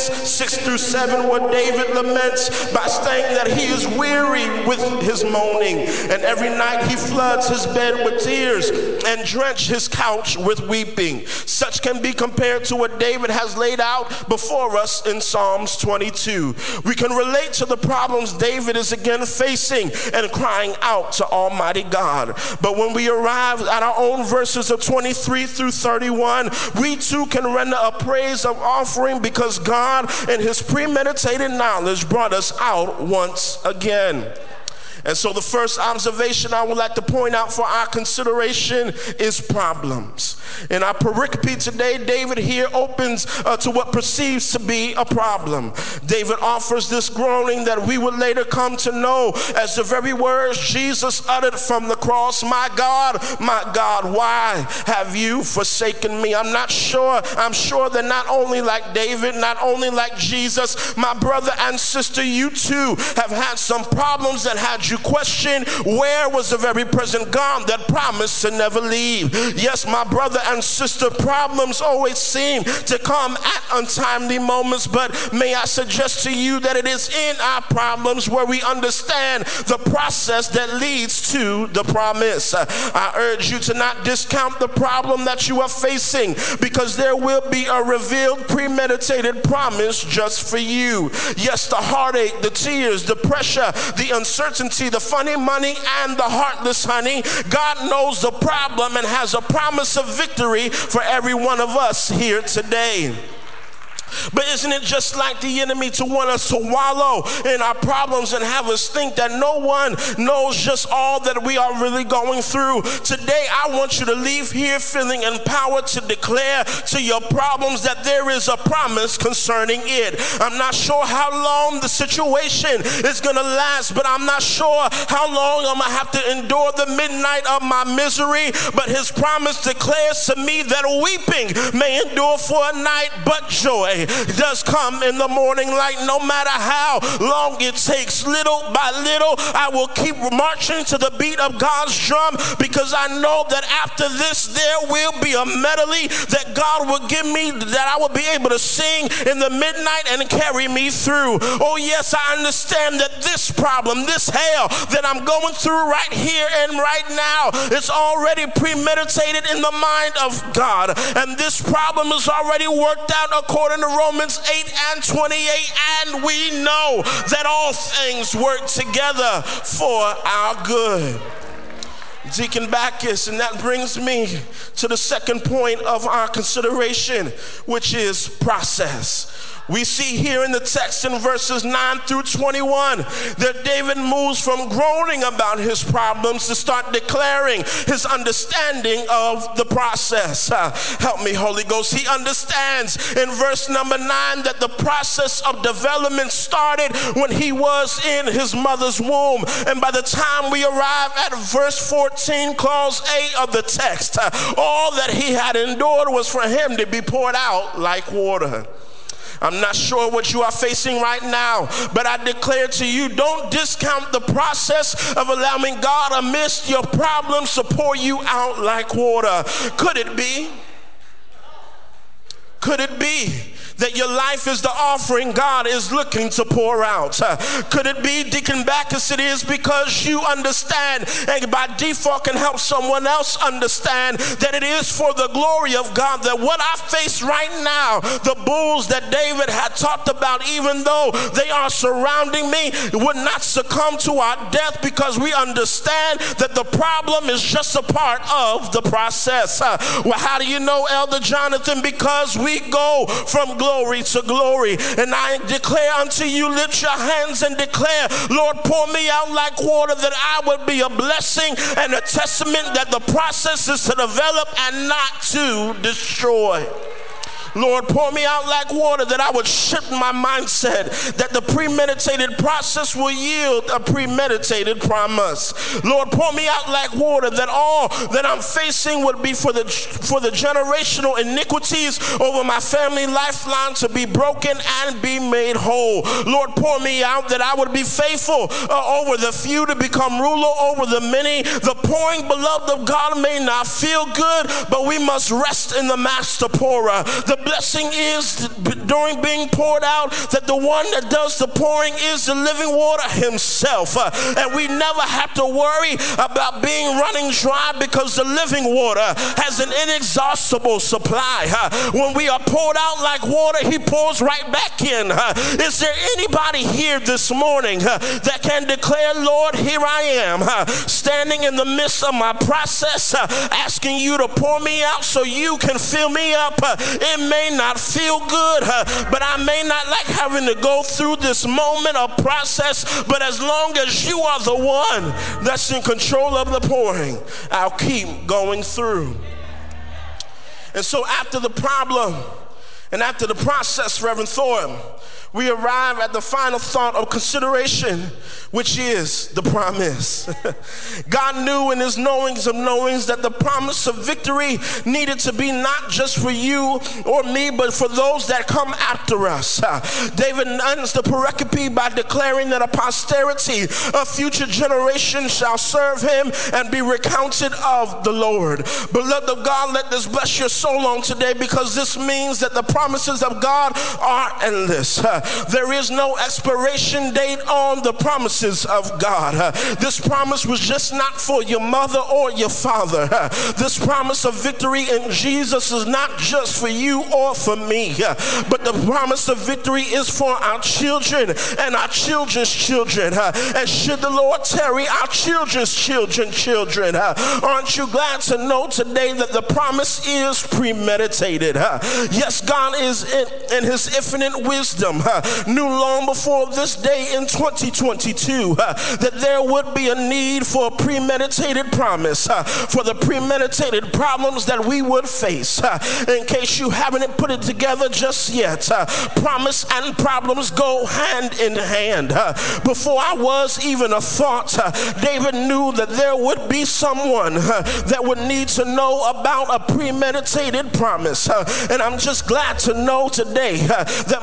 [SPEAKER 8] 6 through 7, where David laments by saying that he is weary with his moaning, and every night he floods his bed with tears and drench his couch with weeping. Such can be compared to what David has laid out before us in Psalms 22. We can relate to the problems David is again facing and crying out to Almighty God. But when we arrive at our own verses of 23 through 31, we too can render a praise of offering, because God in his premeditated knowledge brought us out once again. And so the first observation I would like to point out for our consideration is problems. In our pericope today, David here opens to what perceives to be a problem. David offers this groaning that we would later come to know as the very words Jesus uttered from the cross: my God, why have you forsaken me? I'm sure that not only like David, not only like Jesus, my brother and sister, you too have had some problems that had you question, where was the very present God that promised to never leave? Yes, my brother and sister, problems always seem to come at untimely moments, but may I suggest to you that it is in our problems where we understand the process that leads to the promise. I urge you to not discount the problem that you are facing, because there will be a revealed, premeditated promise just for you. Yes, the heartache, the tears, the pressure, the uncertainty, the funny money, and the heartless honey, God knows the problem and has a promise of victory for every one of us here today. But isn't it just like the enemy to want us to wallow in our problems and have us think that no one knows just all that we are really going through? Today, I want you to leave here feeling empowered to declare to your problems that there is a promise concerning it. I'm not sure how long the situation is going to last, but I'm not sure how long I'm going to have to endure the midnight of my misery. But his promise declares to me that weeping may endure for a night, but joy does come in the morning light. No matter how long it takes, little by little, I will keep marching to the beat of God's drum, because I know that after this there will be a medley that God will give me, that I will be able to sing in the midnight and carry me through. Oh yes, I understand that this problem, this hell that I'm going through right here and right now, it's already premeditated in the mind of God, and this problem is already worked out according to Romans 8 and 28, and we know that all things work together for our good. Deacon Bacchus, and that brings me to the second point of our consideration, which is process. We see here in the text in verses 9 through 21 that David moves from groaning about his problems to start declaring his understanding of the process. Help me, Holy Ghost. He understands in verse number 9 that the process of development started when he was in his mother's womb. And by the time we arrive at verse 14, clause 8 of the text, all that he had endured was for him to be poured out like water. I'm not sure what you are facing right now, but I declare to you, don't discount the process of allowing God amidst your problems to pour you out like water. Could it be? Could it be that your life is the offering God is looking to pour out? Could it be, Deacon Backus, it is because you understand and by default can help someone else understand that it is for the glory of God, that what I face right now, the bulls that David had talked about, even though they are surrounding me, would not succumb to our death, because we understand that the problem is just a part of the process. Well, how do you know, Elder Jonathan? Because we go from glory to glory. And I declare unto you, lift your hands and declare, Lord, pour me out like water, that I would be a blessing and a testament that the process is to develop and not to destroy. Lord, pour me out like water, that I would shift my mindset, that the premeditated process will yield a premeditated promise. Lord, pour me out like water, that all that I'm facing would be for the generational iniquities over my family lifeline to be broken and be made whole. Lord, pour me out, that I would be faithful over the few to become ruler over the many. The pouring, beloved of God, may not feel good, but we must rest in the master pourer. The blessing is, during being poured out, that the one that does the pouring is the living water himself. And we never have to worry about being running dry, because the living water has an inexhaustible supply. When we are poured out like water, he pours right back in. Is there anybody here this morning that can declare, Lord, here I am, standing in the midst of my process, asking you to pour me out so you can fill me up? It may not feel good, but I may not like having to go through this moment of process, but as long as you are the one that's in control of the pouring, I'll keep going through. And so after the problem and after the process, Reverend Thorne, we arrive at the final thought of consideration, which is the promise. God knew in his knowings of knowings that the promise of victory needed to be not just for you or me, but for those that come after us. David ends the pericope by declaring that a posterity of future generations shall serve him and be recounted of the Lord. Beloved of God, let this bless your soul on today, because this means that the promises of God are endless. There is no expiration date on the promises of God. This promise was just not for your mother or your father. This promise of victory in Jesus is not just for you or for me, but the promise of victory is for our children and our children's children. And should the Lord tarry, our children's children. Aren't you glad to know today that the promise is premeditated? Yes, God is in his infinite wisdom knew long before this day in 2022 that there would be a need for a premeditated promise for the premeditated problems that we would face. In case you haven't put it together just yet, promise and problems go hand in hand. Before I was even a thought, David knew that there would be someone that would need to know about a premeditated promise. And I'm just glad to know today that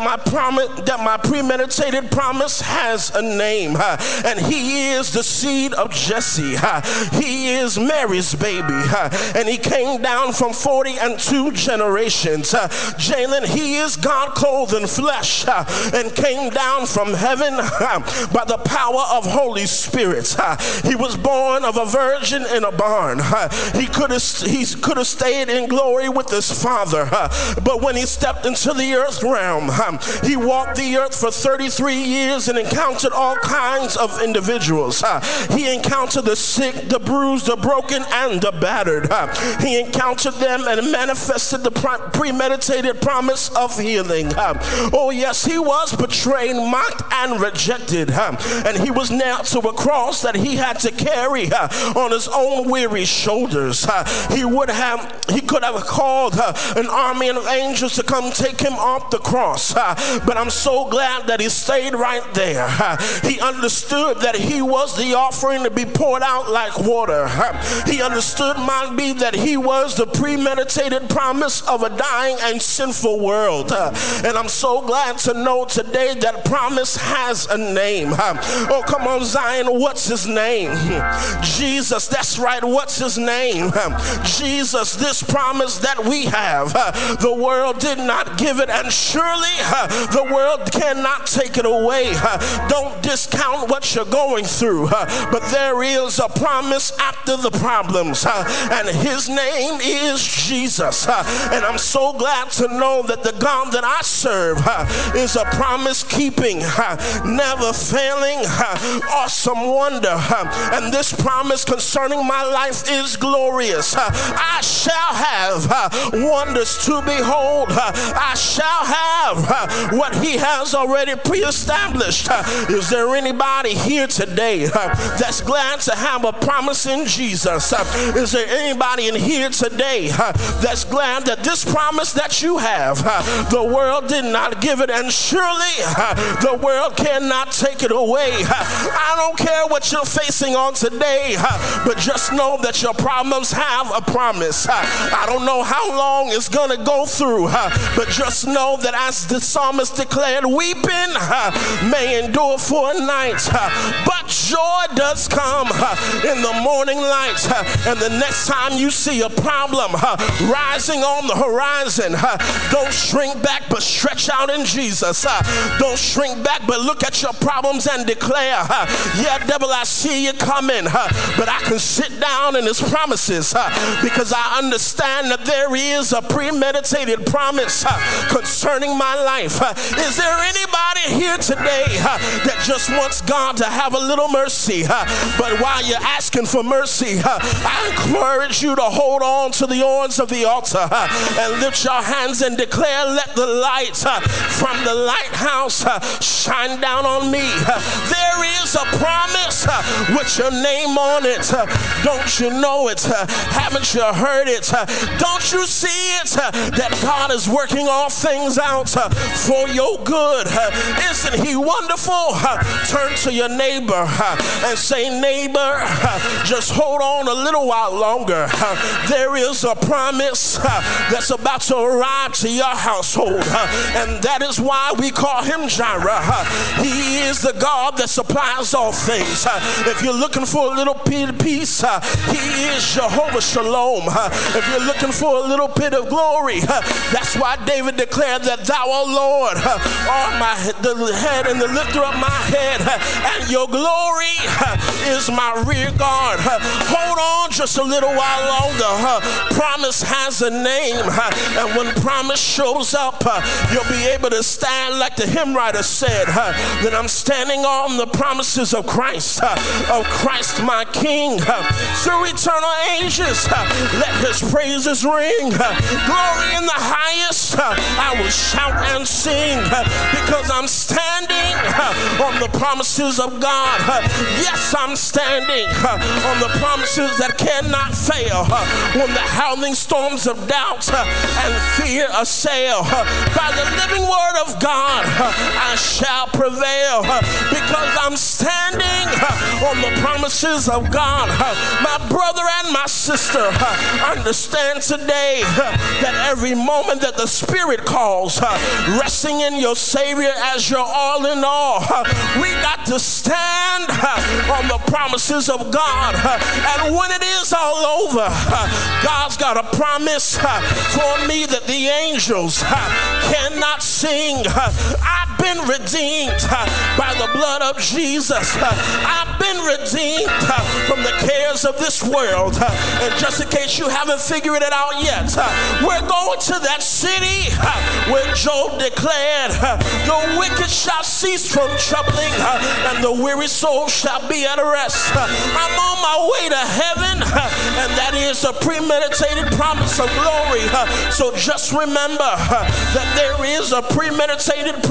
[SPEAKER 8] my premeditated promise has a name, and he is the seed of Jesse. He is Mary's baby, and he came down from 40 and 2 generations. Jalen, he is God clothed in flesh, and came down from heaven by the power of Holy Spirit. He was born of a virgin in a barn. He could have stayed in glory with his father, but when he stepped into the earth realm, he walked the earth for 33 years and encountered all kinds of individuals. He encountered the sick, the bruised, the broken, and the battered. He encountered them and manifested the premeditated promise of healing. Oh yes, he was betrayed, mocked, and rejected. And he was nailed to a cross that he had to carry on his own weary shoulders. He could have called an army of angels to come take him off the cross. But I'm so glad that he stayed right there. He understood that he was the offering to be poured out like water. He understood, mind me, that he was the premeditated promise of a dying and sinful world. And I'm so glad to know today that promise has a name. Oh, come on, Zion, what's his name? Jesus, that's right, what's his name? Jesus, this promise that we have, the world did not give it, and surely the world cannot take it away. Don't discount what you're going through, but there is a promise after the problems, and his name is Jesus. And I'm so glad to know that the God that I serve is a promise-keeping, never failing, awesome wonder. And this promise concerning my life is glorious. I shall have wonders to behold. I shall have what he has already pre-established. Is there anybody here today that's glad to have a promise in Jesus? Is there anybody in here today that's glad that this promise that you have, the world did not give it, and surely the world cannot take it away? I don't care what you're facing on today, but just know that your problems have a promise. I don't know how long it's gonna go through, but just know that as the psalmist declared, weeping may endure for a night, but joy does come in the morning light. And the next time you see a problem rising on the horizon, don't shrink back but stretch out in Jesus. Don't shrink back but look at your problems and declare, yeah, devil, I see you coming, but I can sit down in his promises because I understand that there is a premeditated promise concerning my life. Is there anybody here today that just wants God to have a little mercy? But while you're asking for mercy, I encourage you to hold on to the horns of the altar and lift your hands and declare, let the light from the lighthouse shine down on me. There is a promise with your name on it. Don't you know it? Haven't you heard it? Don't you see it? That God is working all things out for your good. Isn't he wonderful? Turn to your neighbor and say, neighbor, just hold on a little while longer. There is a promise that's about to arrive to your household, and that is why we call him Jireh. He is the God that supplies all things. If you're looking for a little peace, he is Jehovah Shalom. If you're looking for a little bit of glory, that's why David declared that thou, O Lord, art the head and the lifter of my head, and your glory is my rear guard. Hold on just a little while longer. Promise has a name, and when promise shows up, you'll be able to stand like the hymn writer said, that I'm standing on the promises of Christ my King. Through eternal ages, let his praises ring. Glory in the highest, I will shout and sing, because I'm standing on the promises of God. Yes, I'm standing on the promises that cannot fail. When the howling storms of doubt and fear assail, by the living word of God, I shall prevail, because I'm standing on the promises of God. My brother and my sister, understand today that every moment that the Spirit calls, resting in your Savior as your all in all, we got to stand on the promises of God. And when it is all over, God's got a promise for me that the angels cannot sing. I've been redeemed by the blood of Jesus. I've been redeemed from the cares of this world. And just in case you haven't figured it out yet, we're going to that city where Job declared, the wicked shall cease from troubling, and the weary soul shall be at rest. I'm on my way to heaven, and that is a premeditated promise of glory. So just remember that there is a premeditated promise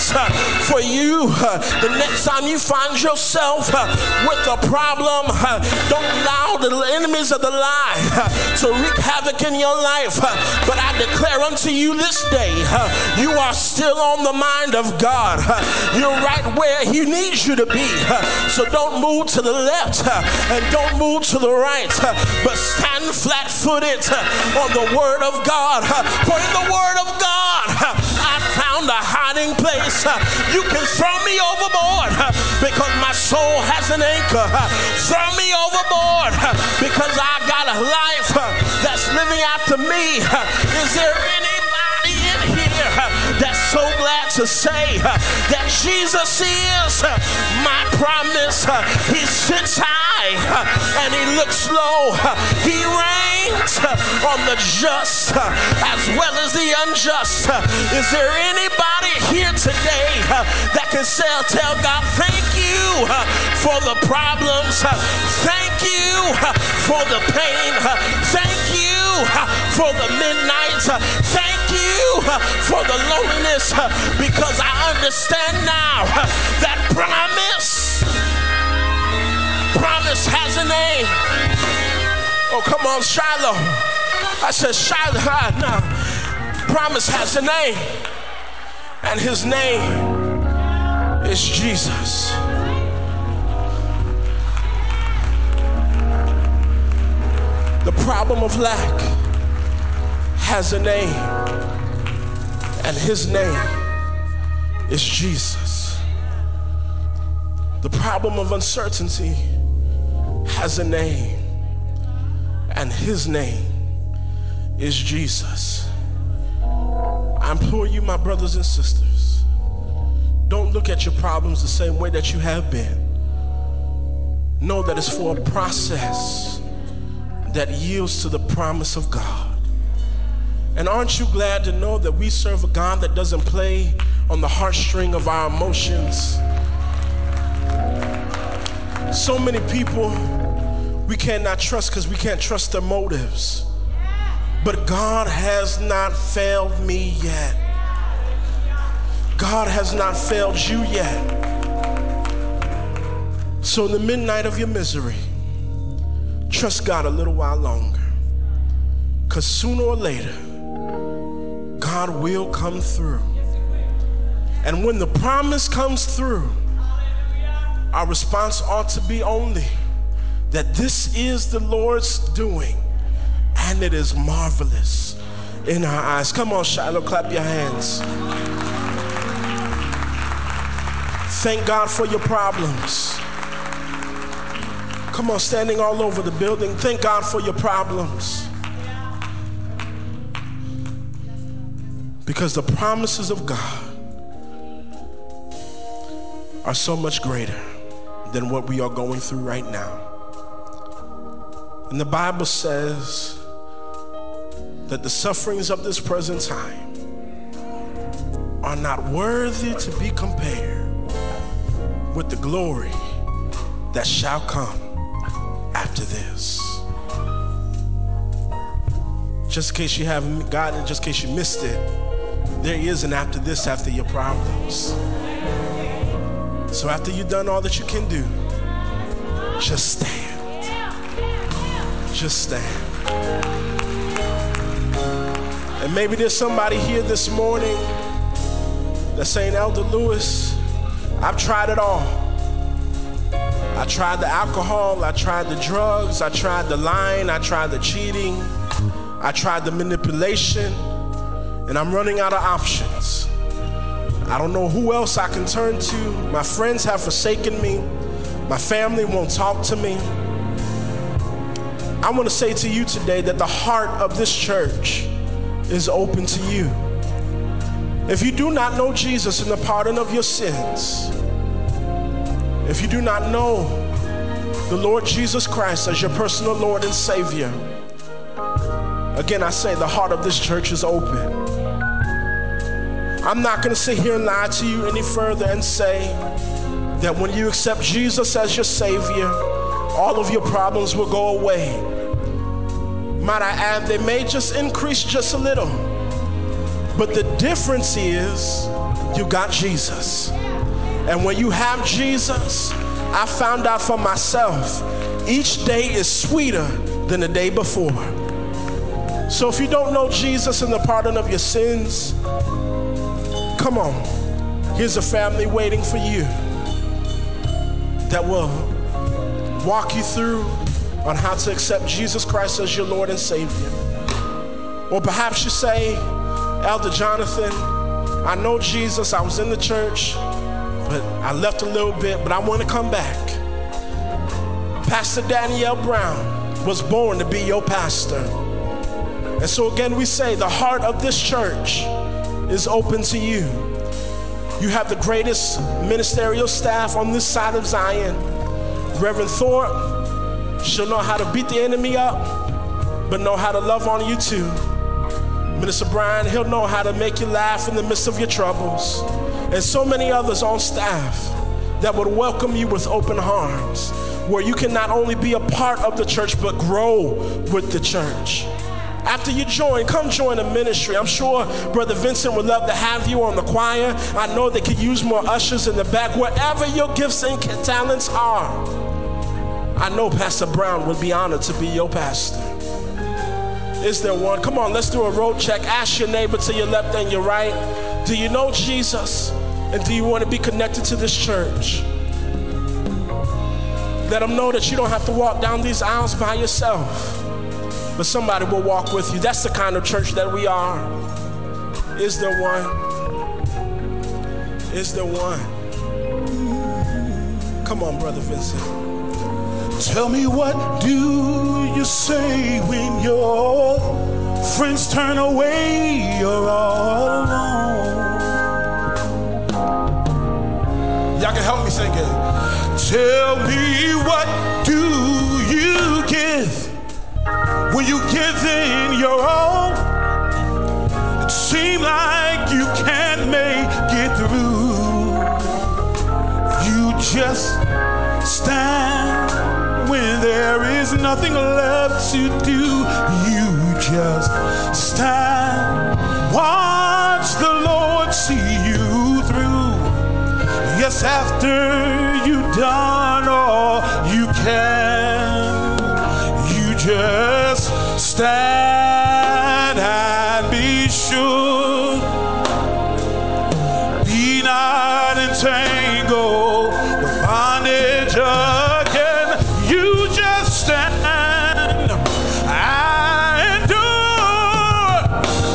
[SPEAKER 8] promise for you the next time you find yourself with a problem. Don't allow the enemies of the lie to wreak havoc in your life. But I declare unto you this day, you are still on the mind of God. You're right where he needs you to be. So don't move to the left and don't move to the right, but stand flat-footed on the word of God. For in the word of God, I found a hiding place. You can throw me overboard because my soul has an anchor. Throw me overboard because I got a life that's living after me. Is there anybody in here that's so glad to say that Jesus is my promise? He sits high and he looks low. He reigns on the just as well as the unjust. Is there anybody here today that can tell God, thank you for the problems, thank you for the pain, thank you for the midnight, thank you for the loneliness, because I understand now that promise has a name. Oh, come on, Shiloh. I said Shiloh. No. Promise has a name, and his name is Jesus. The problem of lack has a name, and his name is Jesus. The problem of uncertainty has a name, and his name is Jesus. I implore you, my brothers and sisters, don't look at your problems the same way that you have been. Know that it's for a process that yields to the promise of God. And aren't you glad to know that we serve a God that doesn't play on the heartstring of our emotions? So many people we cannot trust because we can't trust their motives. But God has not failed me yet. God has not failed you yet. So in the midnight of your misery, trust God a little while longer. Because sooner or later, God will come through. And when the promise comes through, our response ought to be only that this is the Lord's doing, and it is marvelous in our eyes. Come on, Shiloh, clap your hands. Thank God for your problems. Come on, standing all over the building. Thank God for your problems. Because the promises of God are so much greater than what we are going through right now. And the Bible says that the sufferings of this present time are not worthy to be compared with the glory that shall come after this. Just in case you haven't gotten it, just in case you missed it, there is an after this after your problems. So after you've done all that you can do, just stand. Just stand. And maybe there's somebody here this morning that's saying, Elder Lewis, I've tried it all. I tried the alcohol, I tried the drugs, I tried the lying, I tried the cheating, I tried the manipulation, and I'm running out of options. I don't know who else I can turn to. My friends have forsaken me. My family won't talk to me. I want to say to you today that the heart of this church is open to you. If you do not know Jesus and the pardon of your sins, if you do not know the Lord Jesus Christ as your personal Lord and Savior, again, I say the heart of this church is open. I'm not going to sit here and lie to you any further and say that when you accept Jesus as your Savior, all of your problems will go away. Might I add, they may just increase just a little. But the difference is You got Jesus. And when you have Jesus, I found out for myself, each day is sweeter than the day before. So if you don't know Jesus and the pardon of your sins, come on. Here's a family waiting for you that will walk you through on how to accept Jesus Christ as your Lord and Savior. Or perhaps you say, Elder Jonathan, I know Jesus, I was in the church, but I left a little bit, but I want to come back. Pastor Danielle Brown was born to be your pastor. And so again, we say the heart of this church is open to you. You have the greatest ministerial staff on this side of Zion. Reverend Thorpe, she'll know how to beat the enemy up, but know how to love on you too. Minister Brian, he'll know how to make you laugh in the midst of your troubles. And so many others on staff that would welcome you with open arms, where you can not only be a part of the church, but grow with the church. After you join, come join a ministry. I'm sure Brother Vincent would love to have you on the choir. I know they could use more ushers in the back. Wherever your gifts and talents are, I know Pastor Brown would be honored to be your pastor. Is there one? Come on, let's do a road check. Ask your neighbor to your left and your right. Do you know Jesus? And do you want to be connected to this church? Let them know that you don't have to walk down these aisles by yourself, but somebody will walk with you. That's the kind of church that we are. Is there one? Is there one? Come on, Brother Vincent.
[SPEAKER 5] Tell me, what do you say when your friends turn away? You're all alone. Y'all can help me sing it. Tell me, what do you give when you give in your all? It seems like you can't make it through. You just stand when there is nothing left to do. You just stand, watch the Lord see you through. Yes, after you've done all you can, you just stand and be sure. Be not entangled with bondage again. You just stand and endure.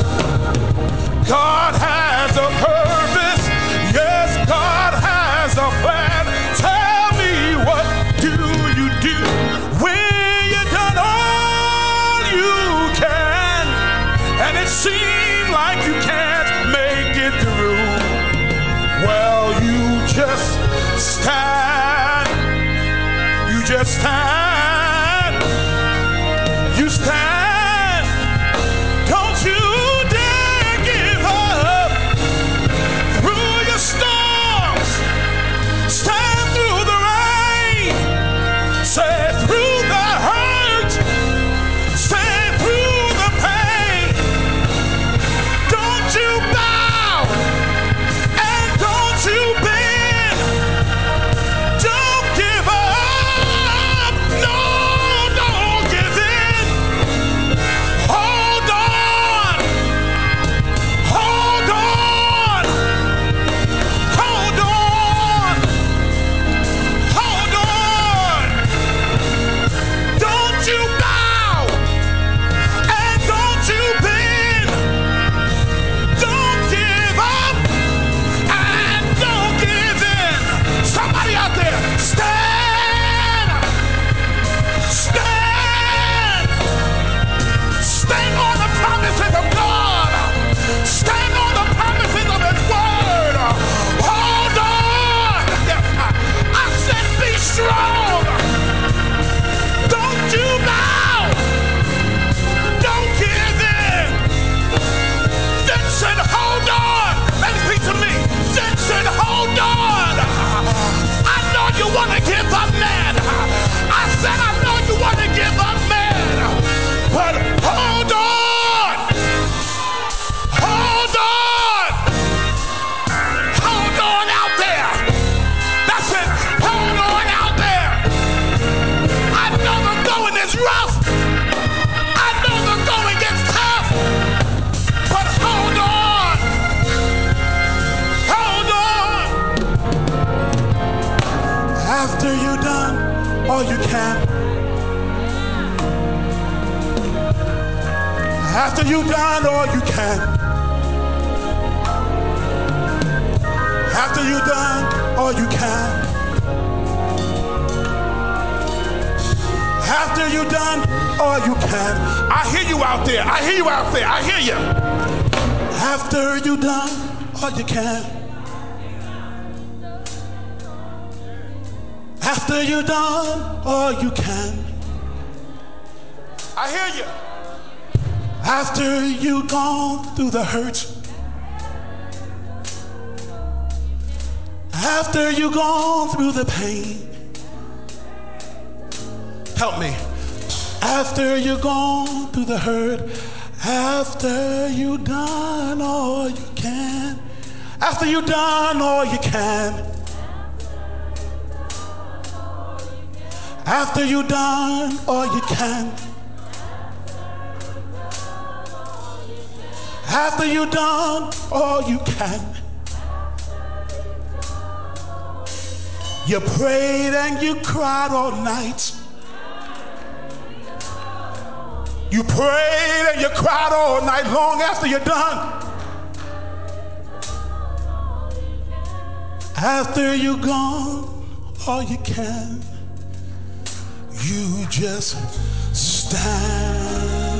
[SPEAKER 5] God has a purpose. Yes, God has a plan. Tell me, what do you do when you've done all you can, and it seems like you can't make it through? Well, you just stand. You just stand. You stand. Don't you dare give up. Through your storms, stand through the rain. Say through the hurt. Say through the pain. Don't you bow and don't you bend. Don't give up. No, don't give in. After you've done all you can. After you've done all you can. After you've done all you can. After you've done all you can. I hear you out there. I hear you out there. I hear you. After you've done all you can. After you've done all you can. I hear you. After you've gone through the hurt. After you've gone through the pain. Help me. After you've gone through the hurt. After you've done all you can. After you've done all you can. After you've done all you can. After you've done all you can. You prayed and you cried all night. You prayed and you cried all night long after you're done. After you're gone all you can. You just stand.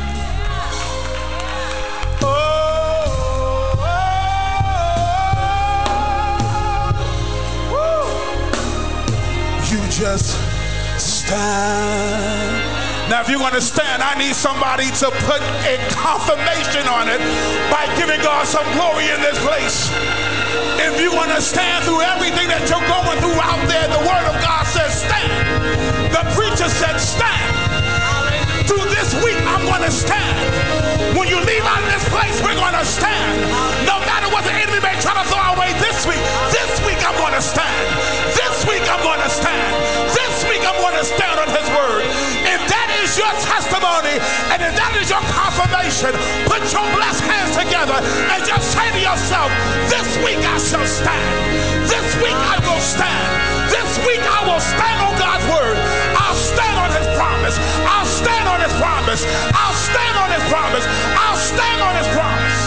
[SPEAKER 5] You just stand. Now, if you're going to stand, I need somebody to put a confirmation on it by giving God some glory in this place. If you're going to stand through everything that you're going through out there, the Word of God says stand. The preacher said stand. Through this week, I'm going to stand. When you leave out of this place, we're going to stand. No matter what the enemy may try to throw our way this week I'm going to stand. This week I'm going to stand. This week I'm going to stand on His Word. If that is your testimony and if that is your confirmation, put your blessed hands together and just say to yourself, this week I shall stand. This week I will stand. This week I will stand on God's Word. I'll stand on His promise. I'll stand on His promise. I'll stand on His promise. I'll stand on His promise.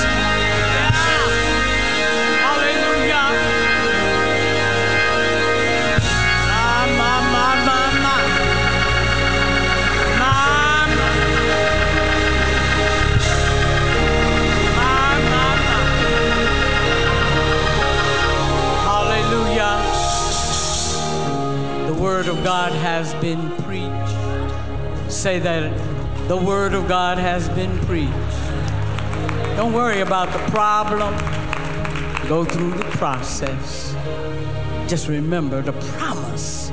[SPEAKER 7] The Word of God has been preached. Say that the Word of God has been preached. Don't worry about the problem. Go through the process. Just remember the promise.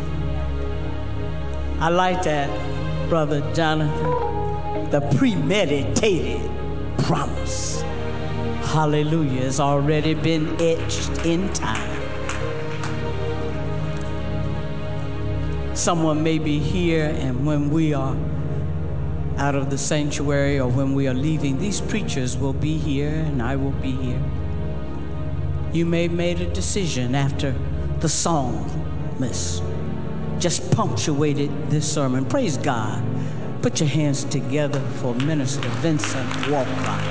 [SPEAKER 7] I like that, Brother Jonathan. The premeditated promise. Hallelujah. Has already been etched in time. Someone may be here, and when we are out of the sanctuary or when we are leaving, these preachers will be here and I will be here. You may have made a decision after the psalmist just punctuated this sermon. Praise God. Put your hands together for Minister Vincent Walker.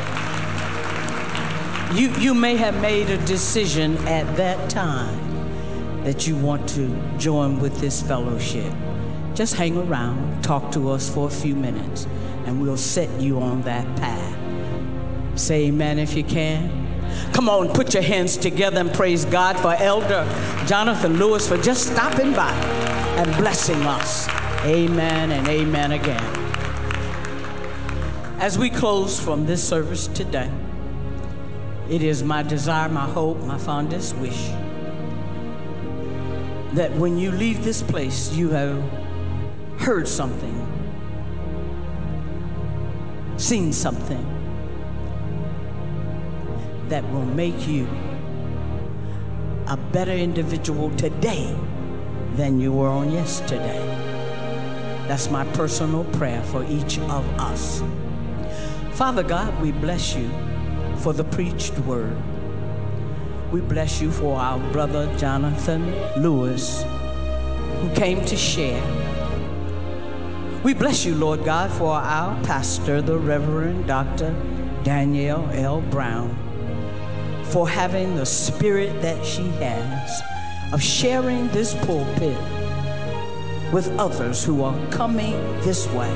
[SPEAKER 7] You may have made a decision at that time that you want to join with this fellowship. Just hang around, talk to us for a few minutes, and we'll set you on that path. Say amen if you can. Come on, put your hands together and praise God for Elder Jonathan Lewis for just stopping by and blessing us. Amen and amen again. As we close from this service today, it is my desire, my hope, my fondest wish that when you leave this place, you have heard something, seen something that will make you a better individual today than you were on yesterday. That's my personal prayer for each of us. Father God, we bless you for the preached word. We bless you for our brother Jonathan Lewis who came to share. We bless you, Lord God, for our pastor, the Reverend Dr. Danielle L. Brown, for having the spirit that she has of sharing this pulpit with others who are coming this way.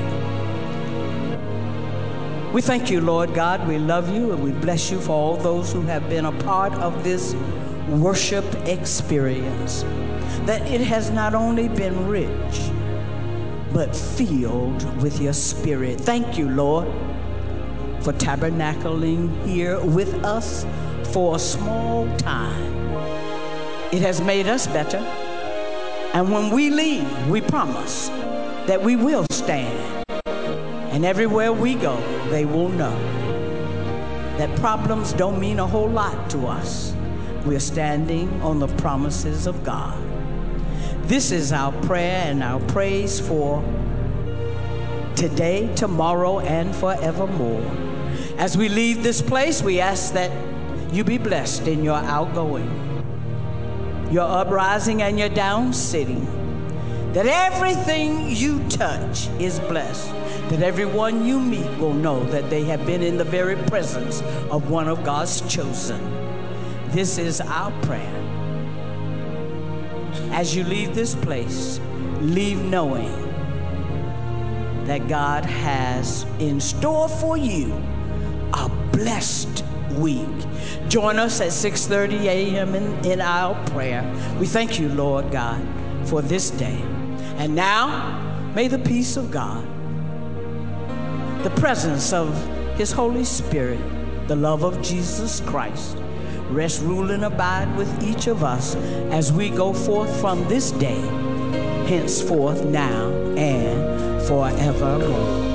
[SPEAKER 7] We thank you, Lord God. We love you and we bless you for all those who have been a part of this worship experience, that it has not only been rich, but filled with your spirit. Thank you, Lord, for tabernacling here with us for a small time. It has made us better. And when we leave, we promise that we will stand. And everywhere we go, they will know that problems don't mean a whole lot to us. We're standing on the promises of God. This is our prayer and our praise for today, tomorrow, and forevermore. As we leave this place, we ask that you be blessed in your outgoing, your uprising, and your down sitting, that everything you touch is blessed, that everyone you meet will know that they have been in the very presence of one of God's chosen. This is our prayer. As you leave this place, leave knowing that God has in store for you a blessed week. Join us at 6:30 a.m. in our prayer. We thank you, Lord God, for this day. And now, may the peace of God, the presence of His Holy Spirit, the love of Jesus Christ, rest, rule, and abide with each of us as we go forth from this day, henceforth, now, and forevermore.